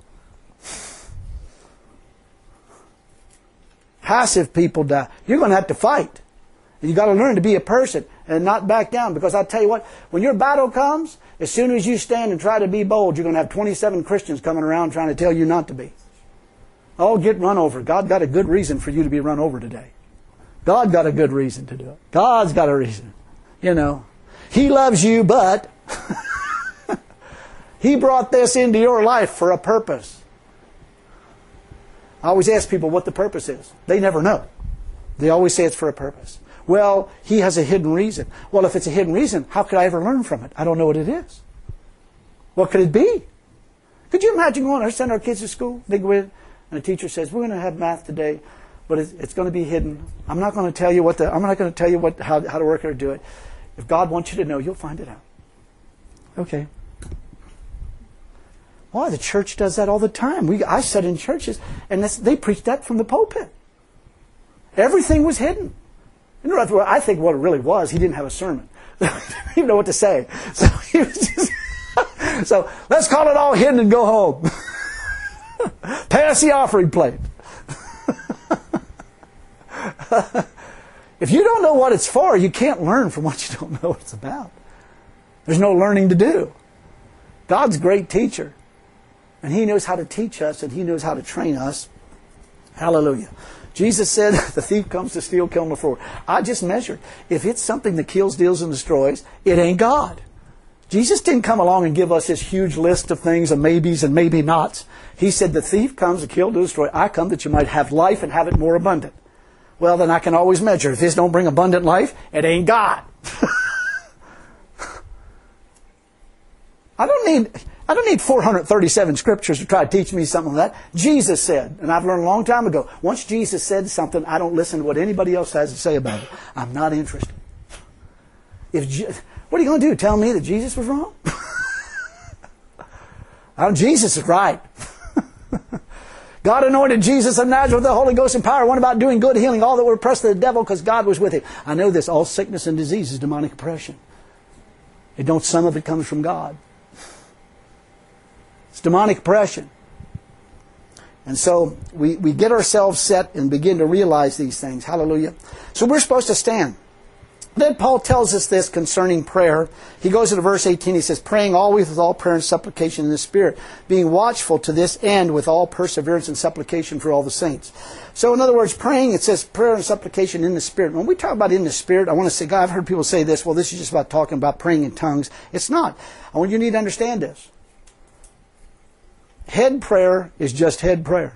Passive people die. You're going to have to fight. And you've got to learn to be a person and not back down. Because I'll tell you what, when your battle comes, as soon as you stand and try to be bold, you're going to have twenty-seven Christians coming around trying to tell you not to be. Oh, get run over. God got a good reason for you to be run over today. God got a good reason to do it. God's got a reason. You know, He loves you, but He brought this into your life for a purpose. I always ask people what the purpose is. They never know. They always say it's for a purpose. Well, He has a hidden reason. Well, if it's a hidden reason, how could I ever learn from it? I don't know what it is. What could it be? Could you imagine going to send our kids to school? They go in, and the teacher says, we're going to have math today, but it's, it's going to be hidden. I'm not going to tell you what the, I'm not going to tell you what how, how to work it or do it. If God wants you to know, you'll find it out. Okay. Why? The church does that all the time. We, I sat in churches, and this, they preached that from the pulpit. Everything was hidden. You know, I think what it really was, he didn't have a sermon. He didn't even know what to say. So he was just, so let's call it all hidden and go home. Pass the offering plate. If you don't know what it's for, you can't learn from what you don't know what it's about. There's no learning to do. God's a great teacher. And He knows how to teach us, and He knows how to train us. Hallelujah. Jesus said, the thief comes to steal, kill, and destroy. I just measured. If it's something that kills, steals, and destroys, it ain't God. Jesus didn't come along and give us this huge list of things, and maybes and maybe nots. He said, the thief comes to kill, to destroy. I come that you might have life and have it more abundant. Well, then I can always measure. If this don't bring abundant life, it ain't God. I don't need... I don't need four hundred thirty-seven scriptures to try to teach me something like that. Jesus said, and I've learned a long time ago, once Jesus said something, I don't listen to what anybody else has to say about it. I'm not interested. If Je- what are you going to do? Tell me that Jesus was wrong? Oh, Jesus is right. God anointed Jesus of Nazareth with the Holy Ghost and power, went about doing good, healing all that were oppressed of the devil, because God was with him. I know this, all sickness and disease is demonic oppression. It don't, some of it comes from God. It's demonic oppression. And so we, we get ourselves set and begin to realize these things. Hallelujah. So we're supposed to stand. Then Paul tells us this concerning prayer. He goes into verse eighteen, he says, praying always with all prayer and supplication in the Spirit, being watchful to this end with all perseverance and supplication for all the saints. So in other words, praying, it says prayer and supplication in the Spirit. When we talk about in the Spirit, I want to say, God, I've heard people say this, well, this is just about talking about praying in tongues. It's not. I want you need to understand this. Head prayer is just head prayer.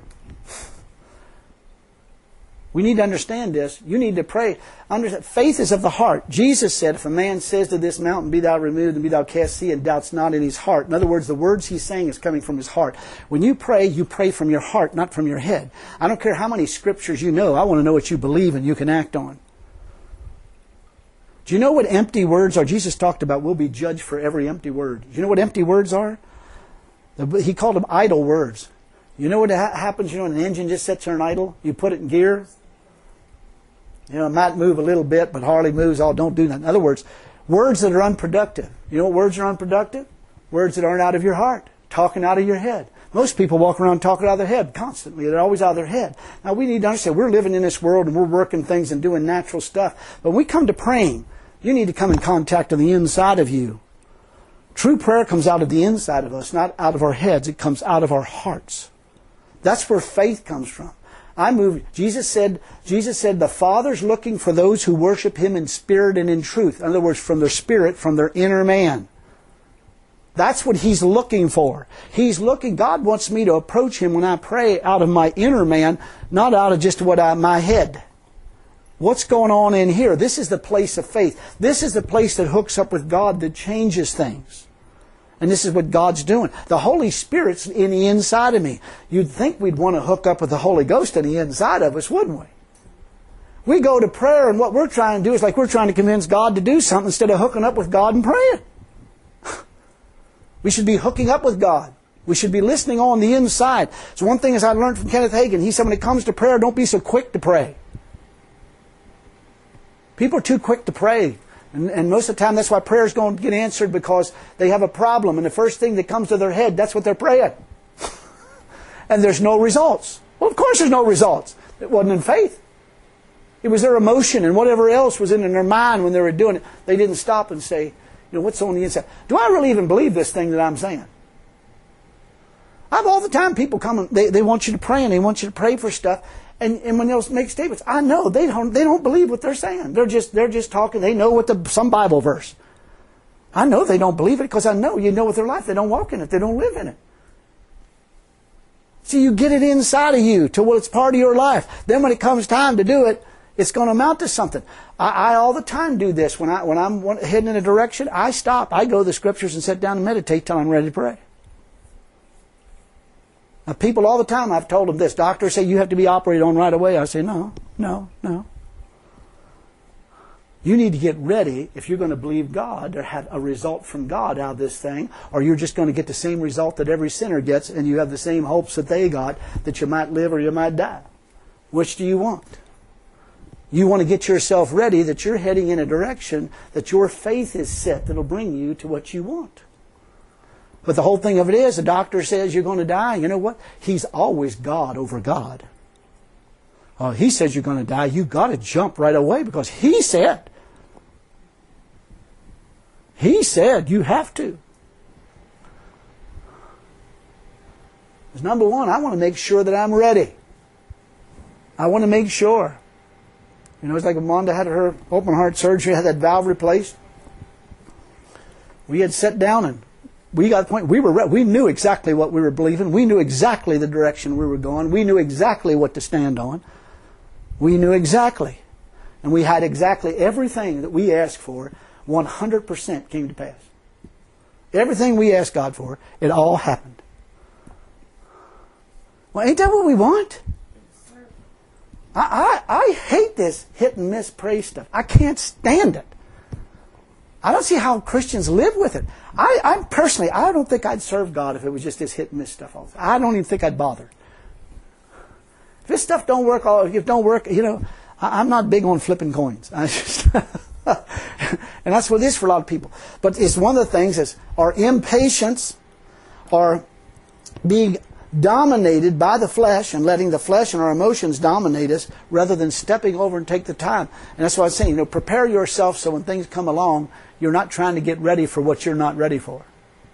We need to understand this. You need to pray. Understand. Faith is of the heart. Jesus said, if a man says to this mountain, be thou removed and be thou cast sea, and doubts not in his heart. In other words, the words he's saying is coming from his heart. When you pray, you pray from your heart, not from your head. I don't care how many scriptures you know. I want to know what you believe and you can act on. Do you know what empty words are? Jesus talked about we'll be judged for every empty word. Do you know what empty words are? He called them idle words. You know what ha- happens, you know, when an engine just sits there in idle? You put it in gear. You know, it might move a little bit, but hardly moves. All don't do that. In other words, words that are unproductive. You know what words are unproductive? Words that aren't out of your heart, talking out of your head. Most people walk around talking out of their head constantly. They're always out of their head. Now, we need to understand we're living in this world and we're working things and doing natural stuff. But when we come to praying, you need to come in contact on the inside of you. True prayer comes out of the inside of us, not out of our heads. It comes out of our hearts. That's where faith comes from. I moved. Jesus said, Jesus said, the Father's looking for those who worship Him in spirit and in truth. In other words, from their spirit, from their inner man. That's what He's looking for. He's looking, God wants me to approach Him when I pray out of my inner man, not out of just what I, my head. What's going on in here? This is the place of faith. This is the place that hooks up with God that changes things. And this is what God's doing. The Holy Spirit's in the inside of me. You'd think we'd want to hook up with the Holy Ghost in the inside of us, wouldn't we? We go to prayer and what we're trying to do is like we're trying to convince God to do something instead of hooking up with God and praying. We should be hooking up with God. We should be listening on the inside. So one thing is I learned from Kenneth Hagin. He said when it comes to prayer, don't be so quick to pray. People are too quick to pray. And, and most of the time that's why prayers don't get answered because they have a problem. And the first thing that comes to their head, that's what they're praying. And there's no results. Well, of course there's no results. It wasn't in faith. It was their emotion and whatever else was in their mind when they were doing it. They didn't stop and say, you know, what's on the inside? Do I really even believe this thing that I'm saying? I have all the time people come and they, they want you to pray and they want you to pray for stuff. And, and when they'll make statements, I know they don't they don't believe what they're saying. They're just they're just talking. They know what the some Bible verse. I know they don't believe it because I know you know with their life they don't walk in it. They don't live in it. See, you get it inside of you to what it's part of your life. Then when it comes time to do it, it's going to amount to something. I, I all the time do this when I when I'm heading in a direction. I stop. I go to the Scriptures and sit down and meditate till I'm ready to pray. Now, people all the time, I've told them this. Doctors say you have to be operated on right away. I say, no, no, no. You need to get ready if you're going to believe God or have a result from God out of this thing, or you're just going to get the same result that every sinner gets and you have the same hopes that they got, that you might live or you might die. Which do you want? You want to get yourself ready that you're heading in a direction that your faith is set that will bring you to what you want. But the whole thing of it is, the doctor says you're going to die. You know what? He's always God over God. Oh, he says you're going to die. You've got to jump right away because he said. He said you have to. Because number one, I want to make sure that I'm ready. I want to make sure. You know, it's like Amanda had her open heart surgery, had that valve replaced. We had sat down and we got the point. We were we knew exactly what we were believing. We knew exactly the direction we were going. We knew exactly what to stand on. We knew exactly. And we had exactly everything that we asked for, one hundred percent came to pass. Everything we asked God for, it all happened. Well, ain't that what we want? I, I, I hate this hit and miss praise stuff. I can't stand it. I don't see how Christians live with it. I, I personally, I don't think I'd serve God if it was just this hit and miss stuff all the time. I don't even think I'd bother. If this stuff don't work, all if it don't work, you know, I, I'm not big on flipping coins. I just and that's what it is for a lot of people. But it's one of the things is our impatience, or being dominated by the flesh and letting the flesh and our emotions dominate us rather than stepping over and take the time. And that's what I'm saying. You know, prepare yourself so when things come along, you're not trying to get ready for what you're not ready for.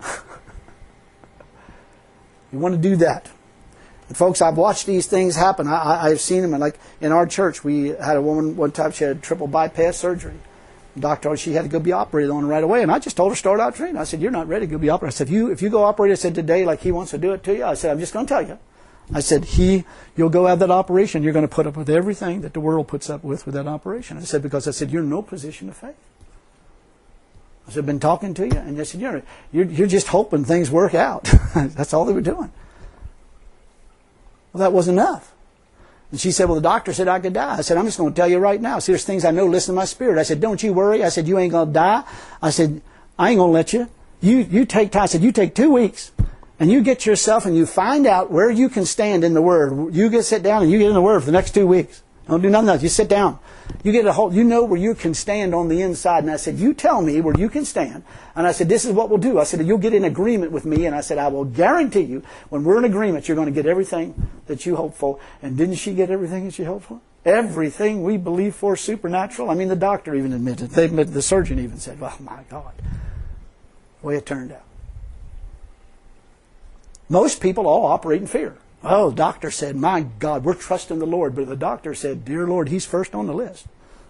You want to do that. And folks, I've watched these things happen. I, I, I've seen them. And like in our church, we had a woman one time, she had triple bypass surgery. The doctor told her she had to go be operated on right away. And I just told her, start out training. I said, you're not ready to go be operated. I said, if you, if you go operate, I said, today, like he wants to do it to you, I said, I'm just going to tell you. I said, he, you'll go have that operation. You're going to put up with everything that the world puts up with with that operation. I said, because I said, you're in no position of faith. I said, I've been talking to you. And they said, you're, you're, you're just hoping things work out. That's all they were doing. Well, that wasn't enough. And she said, well, the doctor said I could die. I said, I'm just going to tell you right now. See, there's things I know listen to my spirit. I said, don't you worry. I said, you ain't going to die. I said, I ain't going to let you. You you take time. I said, you take two weeks and you get yourself and you find out where you can stand in the Word. You get sit down and you get in the Word for the next two weeks. Don't do nothing else. You sit down. You get a whole, you know where you can stand on the inside. And I said, you tell me where you can stand. And I said, this is what we'll do. I said, you'll get in agreement with me. And I said, I will guarantee you, when we're in agreement, you're going to get everything that you hope for. And didn't she get everything that she hoped for? Everything we believe for supernatural. I mean, the doctor even admitted, they admitted, the surgeon even said, oh my God, the way it turned out. Most people all operate in fear. Oh, the doctor said, my God, we're trusting the Lord. But the doctor said, dear Lord, He's first on the list.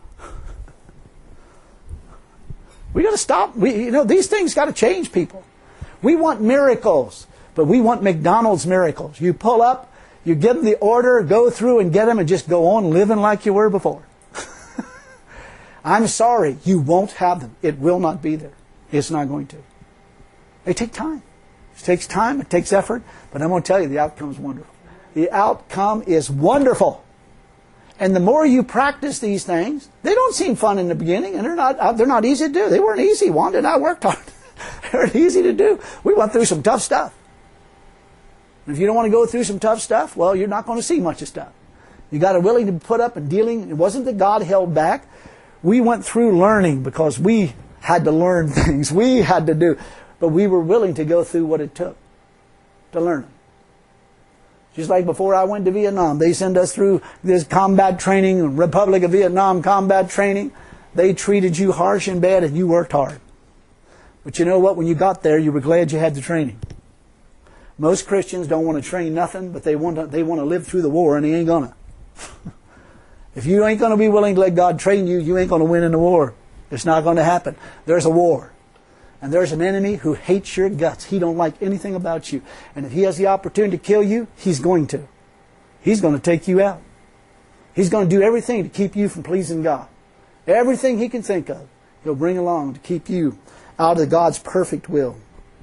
We got to stop. We, you know, these things got to change people. We want miracles, but we want McDonald's miracles. You pull up, you give them the order, go through and get them and just go on living like you were before. I'm sorry, you won't have them. It will not be there. It's not going to. They take time. It takes time, it takes effort, but I'm going to tell you, the outcome is wonderful. The outcome is wonderful. And the more you practice these things, they don't seem fun in the beginning, and they're not they're not easy to do. They weren't easy. Wanda and I worked hard. They weren't easy to do. We went through some tough stuff. And if you don't want to go through some tough stuff, well, you're not going to see much of stuff. You got to willing to put up and dealing. It wasn't that God held back. We went through learning because we had to learn things. We had to do. But we were willing to go through what it took to learn them. Just like before I went to Vietnam, they sent us through this combat training, Republic of Vietnam combat training. They treated you harsh and bad and you worked hard. But you know what? When you got there, you were glad you had the training. Most Christians don't want to train nothing, but they want to, they want to live through the war, and they ain't gonna. If you ain't going to be willing to let God train you, you ain't going to win in the war. It's not going to happen. There's a war. And there's an enemy who hates your guts. He don't like anything about you. And if he has the opportunity to kill you, he's going to. He's going to take you out. He's going to do everything to keep you from pleasing God. Everything he can think of, he'll bring along to keep you out of God's perfect will.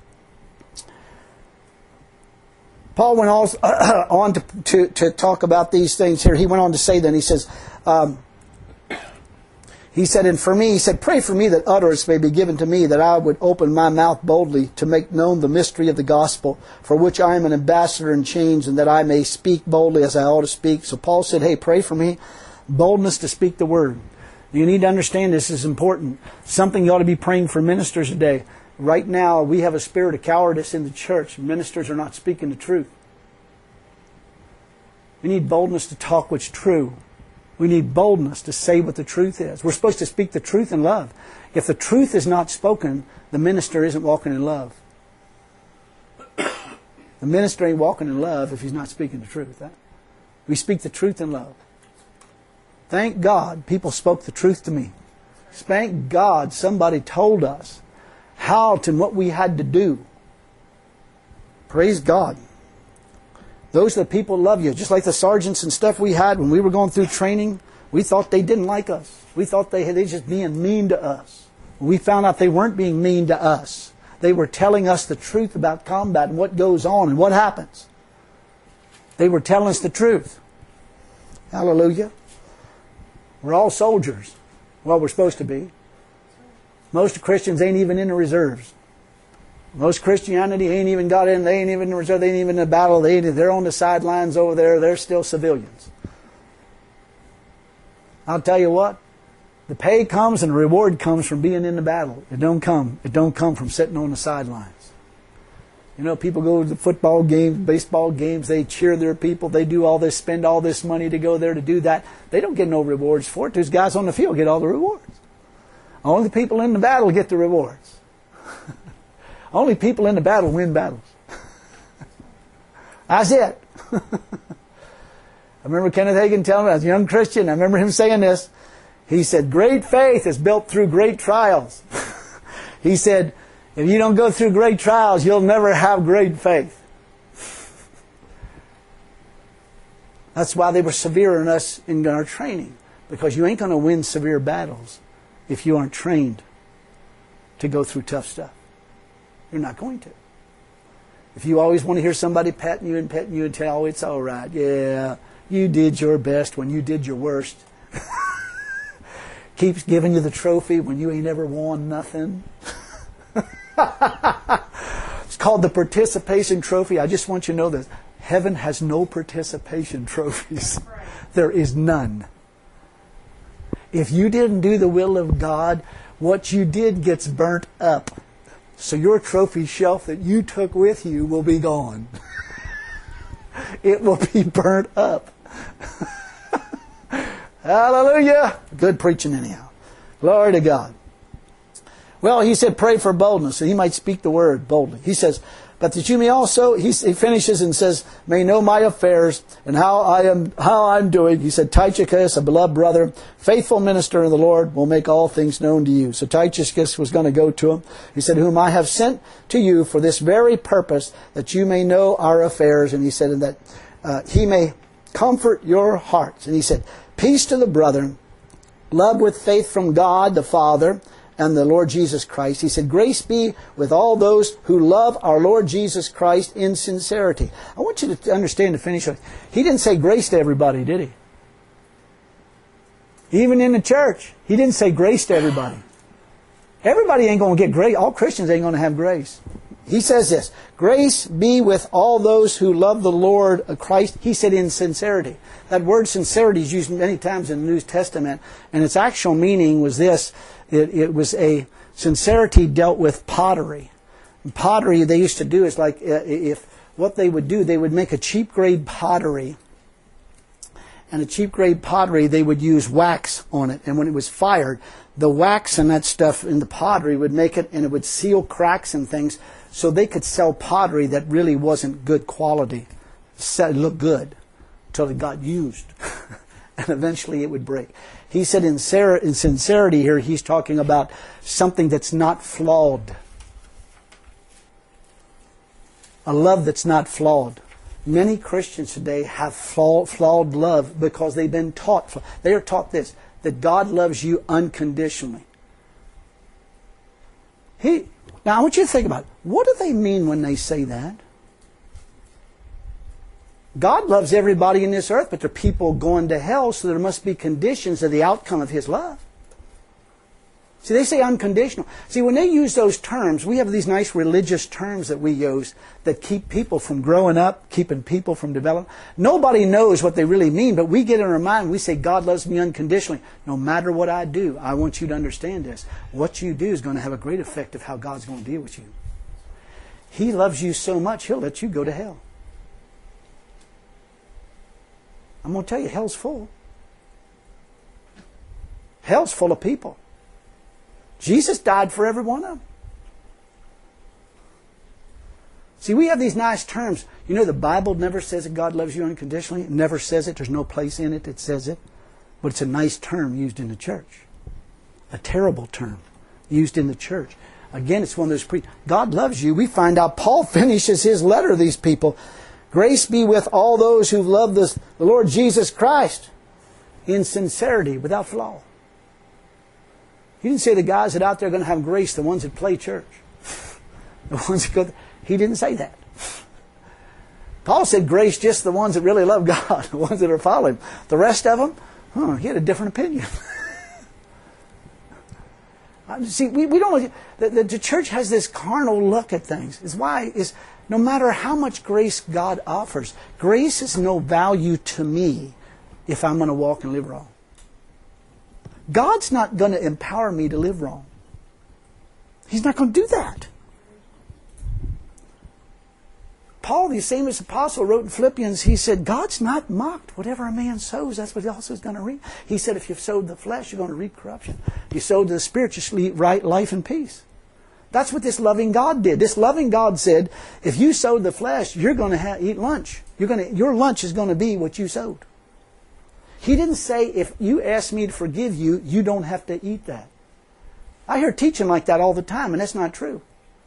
Paul went on to, to, to talk about these things here. He went on to say then, he says, um, He said, and for me, he said, pray for me that utterance may be given to me, that I would open my mouth boldly to make known the mystery of the gospel, for which I am an ambassador in chains, and that I may speak boldly as I ought to speak. So Paul said, hey, pray for me, boldness to speak the word. You need to understand this is important. Something you ought to be praying for ministers today. Right now, we have a spirit of cowardice in the church. Ministers are not speaking the truth. We need boldness to talk what's true. We need boldness to say what the truth is. We're supposed to speak the truth in love. If the truth is not spoken, the minister isn't walking in love. The minister ain't walking in love if he's not speaking the truth. Huh? We speak the truth in love. Thank God people spoke the truth to me. Thank God somebody told us how to what we had to do. Praise God. Those are the people who love you. Just like the sergeants and stuff we had when we were going through training, we thought they didn't like us. We thought they they just being mean to us. We found out they weren't being mean to us. They were telling us the truth about combat and what goes on and what happens. They were telling us the truth. Hallelujah. We're all soldiers. Well, we're supposed to be. Most Christians ain't even in the reserves. Most Christianity ain't even got in. They ain't even in the reserve. They ain't even in the battle. They ain't, they're on the sidelines over there. They're still civilians. I'll tell you what. The pay comes and the reward comes from being in the battle. It don't come. It don't come from sitting on the sidelines. You know, people go to football games, baseball games, they cheer their people, they do all this, spend all this money to go there to do that. They don't get no rewards for it. Those guys on the field get all the rewards. Only the people in the battle get the rewards. Only people in the battle win battles. That's it. I remember Kenneth Hagin telling me, I was a young Christian, I remember him saying this. He said, great faith is built through great trials. He said, if you don't go through great trials, you'll never have great faith. That's why they were severe in us in our training. Because you ain't going to win severe battles if you aren't trained to go through tough stuff. You're not going to. If you always want to hear somebody patting you and petting you and tell, oh, it's all right. Yeah, you did your best when you did your worst. Keeps giving you the trophy when you ain't ever won nothing. It's called the participation trophy. I just want you to know that heaven has no participation trophies. There is none. If you didn't do the will of God, what you did gets burnt up. So your trophy shelf that you took with you will be gone. It will be burnt up. Hallelujah. Good preaching anyhow. Glory to God. Well, he said, pray for boldness, so he might speak the word boldly. He says, but that you may also, he, he finishes and says, may know my affairs and how I am, how I'm doing. He said, Tychicus, a beloved brother, faithful minister in the Lord, will make all things known to you. So Tychicus was going to go to him. He said, whom I have sent to you for this very purpose, that you may know our affairs. And he said, and that uh, he may comfort your hearts. And he said, peace to the brethren, love with faith from God the Father, and the Lord Jesus Christ. He said, grace be with all those who love our Lord Jesus Christ in sincerity. I want you to understand to finish. He didn't say grace to everybody, did he? Even in the church, he didn't say grace to everybody. Everybody ain't going to get grace. All Christians ain't going to have grace. He says this, grace be with all those who love the Lord Christ. He said in sincerity. That word sincerity is used many times in the New Testament, and its actual meaning was this. It, it was a sincerity dealt with pottery. And pottery they used to do is like uh, if what they would do, they would make a cheap grade pottery. And a cheap grade pottery, they would use wax on it. And when it was fired, the wax and that stuff in the pottery would make it, and it would seal cracks and things. So they could sell pottery that really wasn't good quality. It looked good until it got used. And eventually it would break. He said in sincerity here, he's talking about something that's not flawed. A love that's not flawed. Many Christians today have flawed love because they've been taught. They are taught this, that God loves you unconditionally. He, now I want you to think about it. What do they mean when they say that? God loves everybody in this earth, but there are people going to hell, so there must be conditions of the outcome of His love. See, they say unconditional. See, when they use those terms, we have these nice religious terms that we use that keep people from growing up, keeping people from developing. Nobody knows what they really mean, but we get in our mind, we say, God loves me unconditionally. No matter what I do, I want you to understand this. What you do is going to have a great effect of how God's going to deal with you. He loves you so much, He'll let you go to hell. I'm going to tell you, hell's full. Hell's full of people. Jesus died for every one of them. See, we have these nice terms. You know, the Bible never says that God loves you unconditionally. It never says it. There's no place in it that says it. But it's a nice term used in the church. A terrible term used in the church. Again, it's one of those pre... God loves you. We find out Paul finishes his letter to these people. Grace be with all those who love the Lord Jesus Christ in sincerity, without flaw. He didn't say the guys that out there are going to have grace, the ones that play church. The ones that go... He didn't say that. Paul said grace just the ones that really love God, the ones that are following. The rest of them, huh, he had a different opinion. See, we, we don't... The, the, the church has this carnal look at things. It's why... It's, no matter how much grace God offers, grace is no value to me if I'm going to walk and live wrong. God's not going to empower me to live wrong. He's not going to do that. Paul, the famous apostle, wrote in Philippians, he said, God's not mocked. Whatever a man sows, that's what he also is going to reap. He said, if you've sowed the flesh, you're going to reap corruption. If you sowed the spirit, you shall reap life and peace. That's what this loving God did. This loving God said, if you sowed the flesh, you're going to have, eat lunch. You're going to, your lunch is going to be what you sowed. He didn't say, if you ask me to forgive you, you don't have to eat that. I hear teaching like that all the time, and that's not true.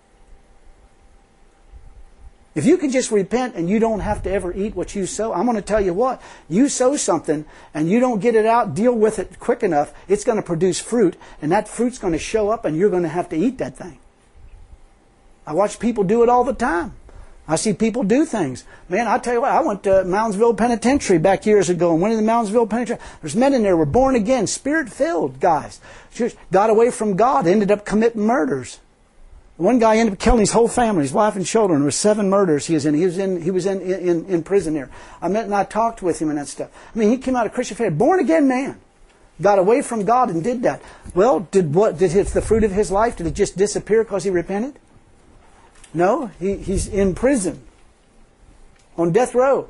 If you can just repent and you don't have to ever eat what you sow, I'm going to tell you what, you sow something and you don't get it out, deal with it quick enough, it's going to produce fruit, and that fruit's going to show up and you're going to have to eat that thing. I watch people do it all the time. I see people do things. Man, I tell you what, I went to Moundsville Penitentiary back years ago and went in the Moundsville Penitentiary. There's men in there who were born again, spirit-filled guys. Just got away from God, ended up committing murders. One guy ended up killing his whole family, his wife and children. There were seven murders he was in. He was in, he was in, in, in prison there. I met and I talked with him and that stuff. I mean, he came out of Christian faith, born again man. Got away from God and did that. Well, did what? Did his, the fruit of his life, did it just disappear because he repented? No, he, he's in prison, on death row.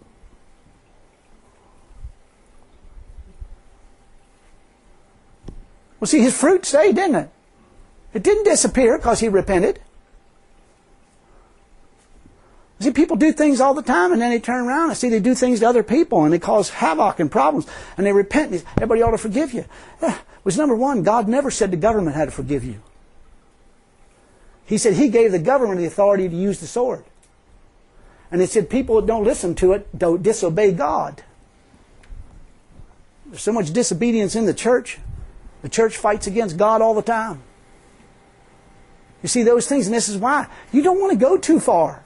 Well, see, his fruit stayed, didn't it? It didn't disappear because he repented. See, people do things all the time and then they turn around and see they do things to other people and they cause havoc and problems and they repent and everybody ought to forgive you. Yeah, was number one, God never said the government had to forgive you. He said He gave the government the authority to use the sword. And He said people that don't listen to it don't disobey God. There's so much disobedience in the church. The church fights against God all the time. You see those things, and this is why. You don't want to go too far.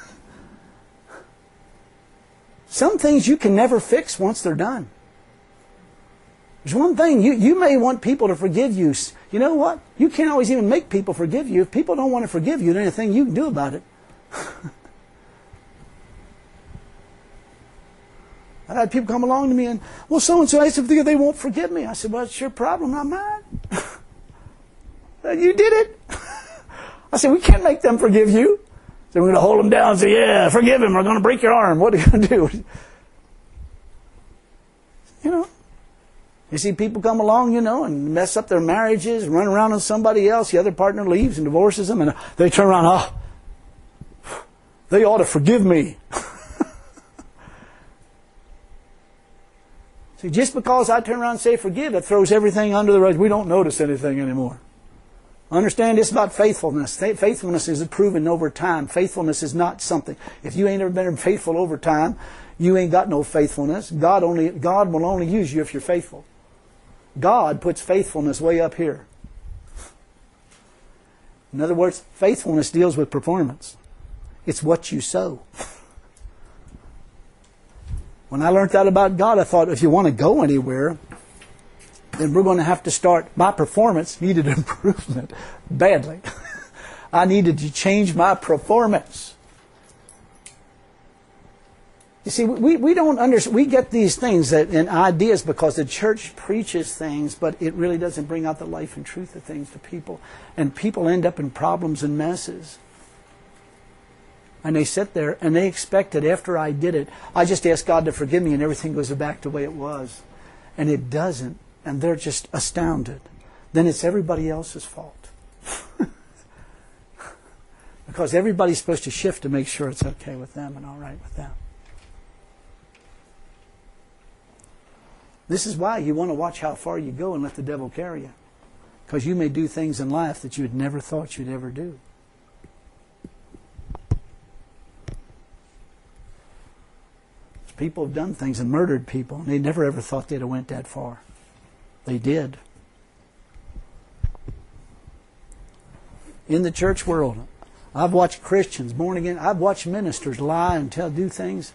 Some things you can never fix once they're done. There's one thing, you, you may want people to forgive you. You know what? You can't always even make people forgive you. If people don't want to forgive you, there's anything you can do about it. I've had people come along to me and, well, so-and-so, I said, they won't forgive me. I said, well, it's your problem, not mine. You did it. I said, we can't make them forgive you. So we're going to hold them down and say, yeah, forgive him. We're going to break your arm. What are you going to do? You know. You see people come along, you know, and mess up their marriages, run around on somebody else. The other partner leaves and divorces them. And they turn around, oh, they ought to forgive me. See, just because I turn around and say forgive, it throws everything under the rug. We don't notice anything anymore. Understand this about faithfulness. Faithfulness is proven over time. Faithfulness is not something. If you ain't ever been faithful over time, you ain't got no faithfulness. God only God will only use you if you're faithful. God puts faithfulness way up here. In other words, faithfulness deals with performance. It's what you sow. When I learned that about God, I thought if you want to go anywhere, then we're going to have to start. My performance needed improvement badly. I needed to change my performance. You see, we, we don't understand. We get these things that, and ideas because the church preaches things, but it really doesn't bring out the life and truth of things to people. And people end up in problems and messes. And they sit there and they expect that after I did it, I just ask God to forgive me and everything goes back the way it was. And it doesn't. And they're just astounded. Then it's everybody else's fault. Because everybody's supposed to shift to make sure it's okay with them and all right with them. This is why you want to watch how far you go and let the devil carry you. Because you may do things in life that you had never thought you'd ever do. People have done things and murdered people, and they never ever thought they'd have went that far. They did. In the church world, I've watched Christians, born again, I've watched ministers lie and tell, do things.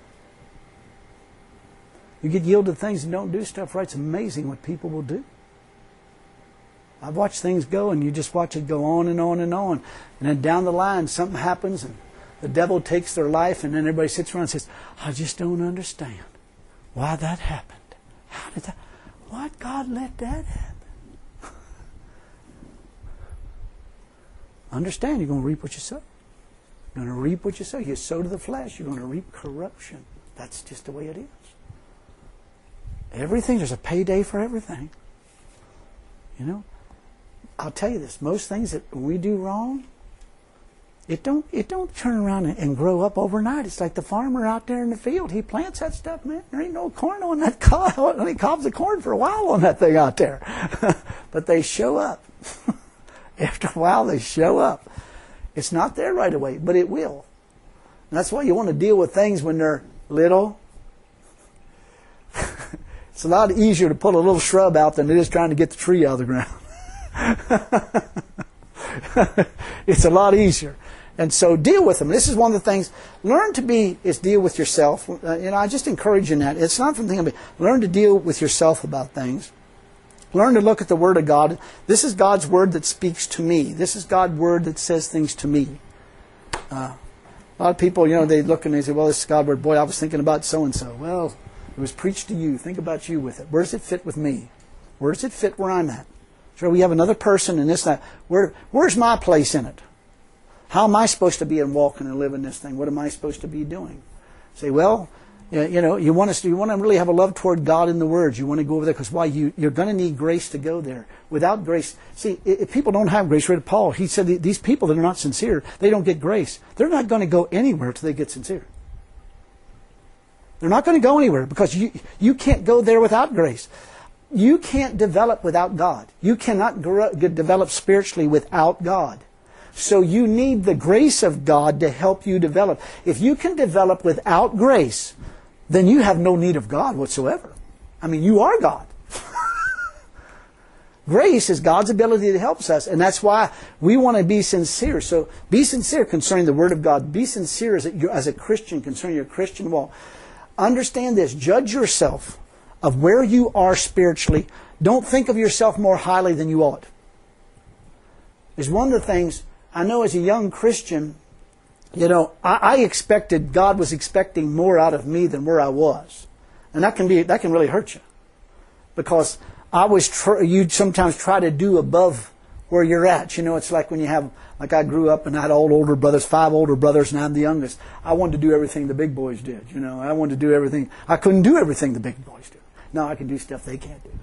You get yielded to things and don't do stuff right. It's amazing what people will do. I've watched things go, and you just watch it go on and on and on. And then down the line, something happens, and the devil takes their life, and then everybody sits around and says, I just don't understand why that happened. How did that... Why God let that happen? Understand, you're going to reap what you sow. You're going to reap what you sow. You sow to the flesh, you're going to reap corruption. That's just the way it is. Everything, there's a payday for everything. You know? I'll tell you this, most things that we do wrong, it don't it don't turn around and, and grow up overnight. It's like the farmer out there in the field. He plants that stuff, man. There ain't no corn on that cob. He cobs the corn for a while on that thing out there. But they show up. After a while, they show up. It's not there right away, but it will. And that's why you want to deal with things when they're little. It's a lot easier to pull a little shrub out than it is trying to get the tree out of the ground. It's a lot easier. And so deal with them. This is one of the things. Learn to be, is deal with yourself. Uh, you know, I just encourage you in that. It's not from thinking, learn to deal with yourself about things. Learn to look at the Word of God. This is God's Word that speaks to me. This is God's Word that says things to me. Uh, a lot of people, you know, they look and they say, well, this is God's Word. Boy, I was thinking about so-and-so. Well, it was preached to you. Think about you with it. Where does it fit with me? Where does it fit where I'm at? Sure, we have another person in this, that. Where, where's my place in it? How am I supposed to be and walking and living this thing? What am I supposed to be doing? Say, well, you know, you want to you want to really have a love toward God in the Word. You want to go over there because why? You, you're going to need grace to go there. Without grace, see, if people don't have grace, read Paul, he said these people that are not sincere, they don't get grace. They're not going to go anywhere till they get sincere. They're not going to go anywhere because you you can't go there without grace. You can't develop without God. You cannot grow, get, develop spiritually without God. So you need the grace of God to help you develop. If you can develop without grace, then you have no need of God whatsoever. I mean, you are God. Grace is God's ability that helps us, and that's why we want to be sincere. So be sincere concerning the Word of God. Be sincere as a, as a Christian concerning your Christian walk. Understand this. Judge yourself of where you are spiritually. Don't think of yourself more highly than you ought. It's one of the things I know as a young Christian, you know, I, I expected, God was expecting more out of me than where I was. And that can be, that can really hurt you. Because I was, tr- you sometimes try to do above where you're at. You know, it's like when you have, like I grew up and I had all older brothers, five older brothers, and I'm the youngest. I wanted to do everything the big boys did. You know, I wanted to do everything. I couldn't do everything the big boys do. No, I can do stuff they can't do.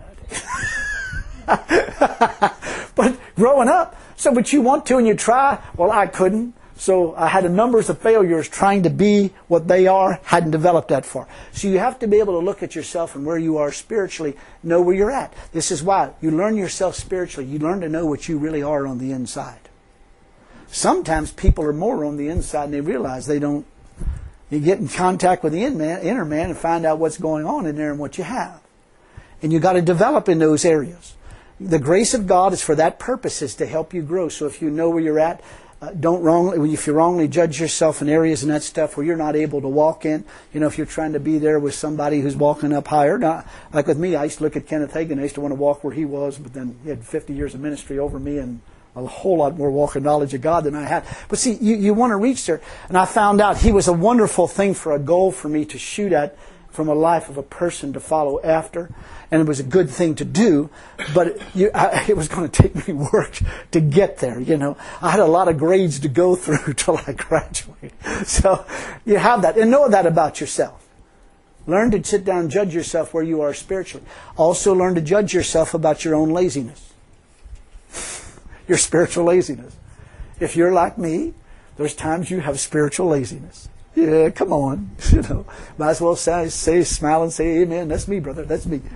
But growing up, so but you want to and you try. Well, I couldn't. So I had a numbers of failures trying to be what they are, hadn't developed that far. So you have to be able to look at yourself and where you are spiritually, know where you're at. This is why you learn yourself spiritually. You learn to know what you really are on the inside. Sometimes people are more on the inside and they realize they don't. You get in contact with the inner man and find out what's going on in there and what you have. And you've got to develop in those areas. The grace of God is for that purpose, is to help you grow. So if you know where you're at, uh, don't wrongly, if you wrongly judge yourself in areas and that stuff where you're not able to walk in, you know, if you're trying to be there with somebody who's walking up higher. Now, like with me, I used to look at Kenneth Hagin. I used to want to walk where he was, but then he had fifty years of ministry over me and a whole lot more walking knowledge of God than I had. But see, you, you want to reach there. And I found out he was a wonderful thing for a goal for me to shoot at from a life of a person to follow after. And it was a good thing to do, but it, you, I, it was going to take me work to get there, you know. I had a lot of grades to go through till I graduated. So you have that. And know that about yourself. Learn to sit down and judge yourself where you are spiritually. Also learn to judge yourself about your own laziness. Your spiritual laziness. If you're like me, there's times you have spiritual laziness. Yeah, come on. You know, might as well say, say, smile and say, amen. That's me, brother. That's me.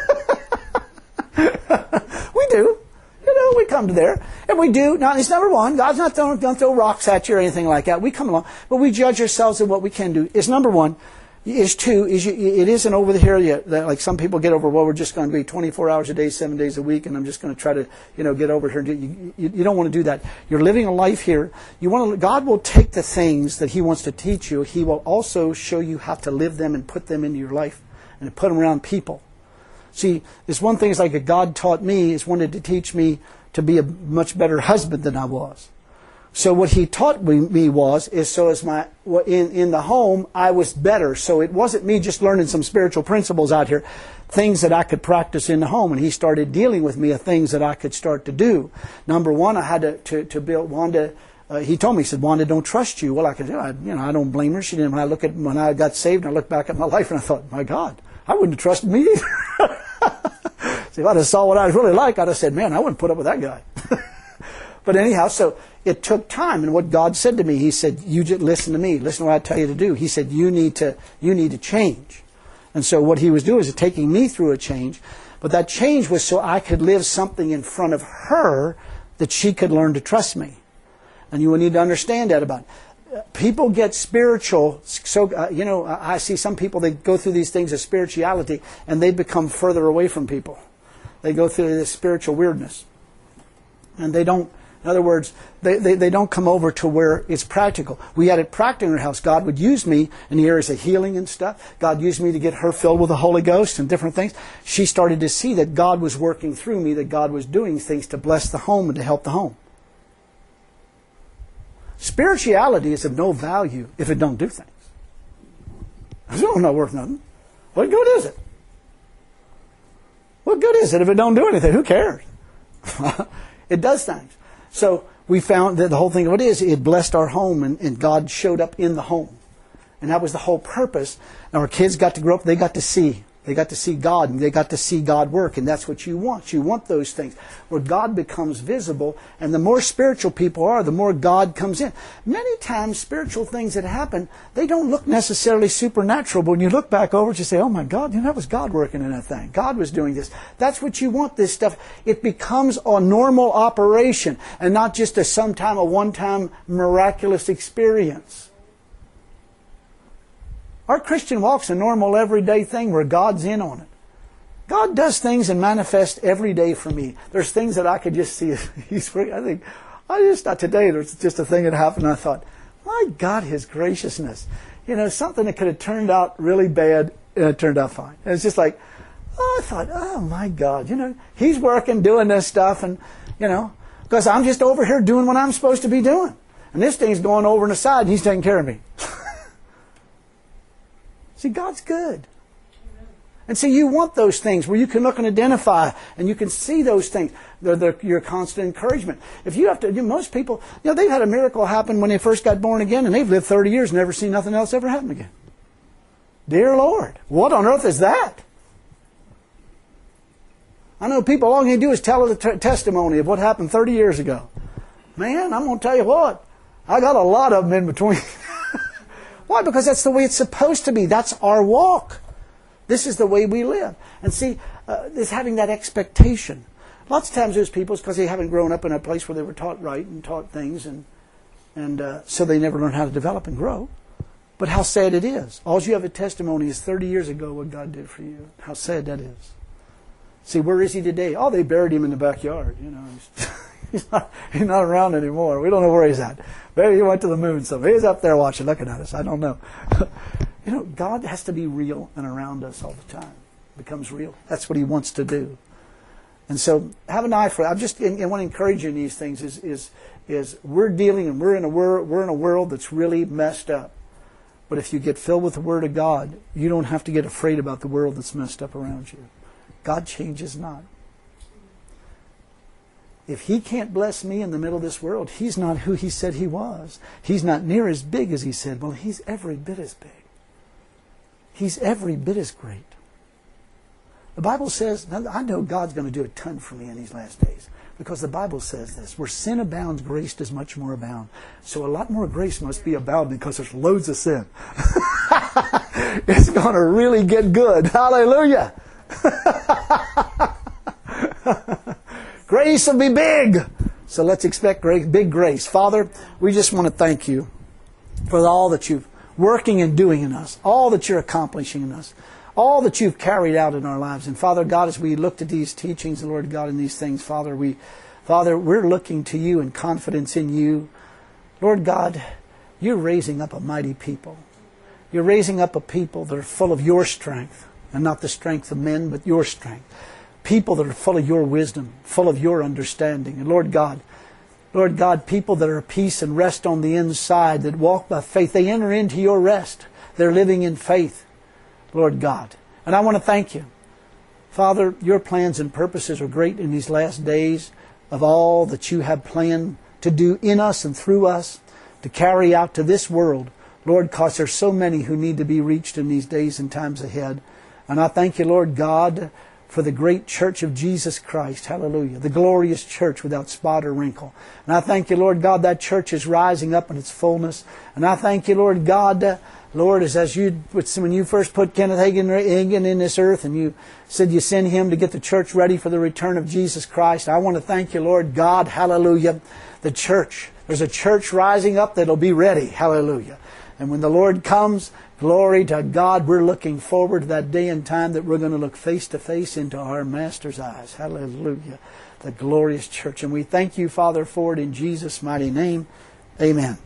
We do. You know, we come to there. And we do. Now, it's number one. God's not throwing, don't throw rocks at you or anything like that. We come along. But we judge ourselves in what we can do. It's number one. Is two, is you, it isn't over here yet. Like some people get over, well, we're just going to be twenty-four hours a day, seven days a week, and I'm just going to try to, you know, get over here. You, you, you don't want to do that. You're living a life here. You want to, God will take the things that He wants to teach you. He will also show you how to live them and put them into your life and to put them around people. See, it's one thing is like a God taught me is wanted to teach me to be a much better husband than I was. So what He taught me was, is so as my, in, in the home, I was better. So it wasn't me just learning some spiritual principles out here, things that I could practice in the home. And He started dealing with me of things that I could start to do. Number one, I had to, to, to build, Wanda uh, he told me, he said, Wanda don't trust you. Well, I could, I, you know, I don't blame her. She didn't. When I look at when I got saved, and I look back at my life, and I thought, my God, I wouldn't have trusted me either. See, if I'd have saw what I was really like, I'd have said, man, I wouldn't put up with that guy. But anyhow, so it took time. And what God said to me, He said, you just listen to me. Listen to what I tell you to do. He said, you need to, you need to change. And so what He was doing is taking me through a change. But that change was so I could live something in front of her that she could learn to trust me. And you will need to understand that about it. People get spiritual. So, uh, you know, I see some people, they go through these things of spirituality and they become further away from people. They go through this spiritual weirdness. And they don't, in other words, they, they, they don't come over to where it's practical. We had it practical in our house. God would use me in the areas of healing and stuff. God used me to get her filled with the Holy Ghost and different things. She started to see that God was working through me, that God was doing things to bless the home and to help the home. Spirituality is of no value if it don't do things. It's not worth nothing. What good is it? What good is it if it don't do anything? Who cares? It does things. So we found that the whole thing of it is, it blessed our home, and, and God showed up in the home. And that was the whole purpose. And our kids got to grow up, they got to see. They got to see God, and they got to see God work. And that's what you want. You want those things where God becomes visible. And the more spiritual people are, the more God comes in. Many times, spiritual things that happen, they don't look necessarily supernatural. But when you look back over it, you say, oh my God, you know, that was God working in that thing. God was doing this. That's what you want, this stuff. It becomes a normal operation and not just a sometime, a one-time miraculous experience. Our Christian walk's a normal, everyday thing where God's in on it. God does things and manifests every day for me. There's things that I could just see. He's. I think, I just thought today there's just a thing that happened. And I thought, my God, His graciousness. You know, something that could have turned out really bad, and it turned out fine. And it's just like, oh, I thought, oh my God, you know, He's working, doing this stuff, and you know, because I'm just over here doing what I'm supposed to be doing, and this thing's going over on the side, and He's taking care of me. See, God's good. And see, you want those things where you can look and identify and you can see those things. They're, they're your constant encouragement. If you have to, you know, most people, you know, they've had a miracle happen when they first got born again, and they've lived thirty years and never seen nothing else ever happen again. Dear Lord, what on earth is that? I know people, all they do is tell the t- testimony of what happened thirty years ago. Man, I'm going to tell you what, I got a lot of them in between. Why? Because that's the way it's supposed to be. That's our walk. This is the way we live. And see, uh, it's having that expectation. Lots of times there's people, it's because they haven't grown up in a place where they were taught right and taught things, and and uh, so they never learn how to develop and grow. But how sad it is. All you have a testimony is thirty years ago what God did for you. How sad that is. See, where is he today? Oh, they buried him in the backyard. You know, he's, he's, not, he's not around anymore. We don't know where he's at. Maybe he went to the moon somewhere. He's up there watching, looking at us. I don't know. You know, God has to be real and around us all the time. It becomes real. That's what he wants to do. And so have an eye for it. I'm just, and I want to encourage you in these things is, is, is we're dealing and we're in a world, we're in a world that's really messed up. But if you get filled with the Word of God, you don't have to get afraid about the world that's messed up around you. God changes not. If he can't bless me in the middle of this world, he's not who he said he was. He's not near as big as he said. Well, he's every bit as big. He's every bit as great. The Bible says, I know God's going to do a ton for me in these last days. Because the Bible says this, where sin abounds, grace does much more abound. So a lot more grace must be abounding because there's loads of sin. It's going to really get good. Hallelujah. Grace will be big. So let's expect great, big grace. Father, we just want to thank you for all that you're working and doing in us, all that you're accomplishing in us, all that you've carried out in our lives. And Father God, as we looked at these teachings, Lord God, in these things, Father, we, Father, we're looking to you in confidence in you. Lord God, you're raising up a mighty people. You're raising up a people that are full of your strength, and not the strength of men, but your strength. People that are full of your wisdom, full of your understanding. And Lord God, Lord God, people that are at peace and rest on the inside, that walk by faith, they enter into your rest. They're living in faith, Lord God. And I want to thank you. Father, your plans and purposes are great in these last days of all that you have planned to do in us and through us, to carry out to this world, Lord, because there's so many who need to be reached in these days and times ahead. And I thank you, Lord God, for the great church of Jesus Christ. Hallelujah. The glorious church without spot or wrinkle. And I thank you, Lord God, that church is rising up in its fullness. And I thank you, Lord God, uh, Lord, as, as you, when you first put Kenneth Hagin, Hagin in this earth and you said you send him to get the church ready for the return of Jesus Christ, I want to thank you, Lord God, hallelujah, the church. There's a church rising up that'll be ready, hallelujah. And when the Lord comes, glory to God, we're looking forward to that day and time that we're going to look face to face into our Master's eyes. Hallelujah. The glorious church. And we thank you, Father, for it in Jesus' mighty name. Amen.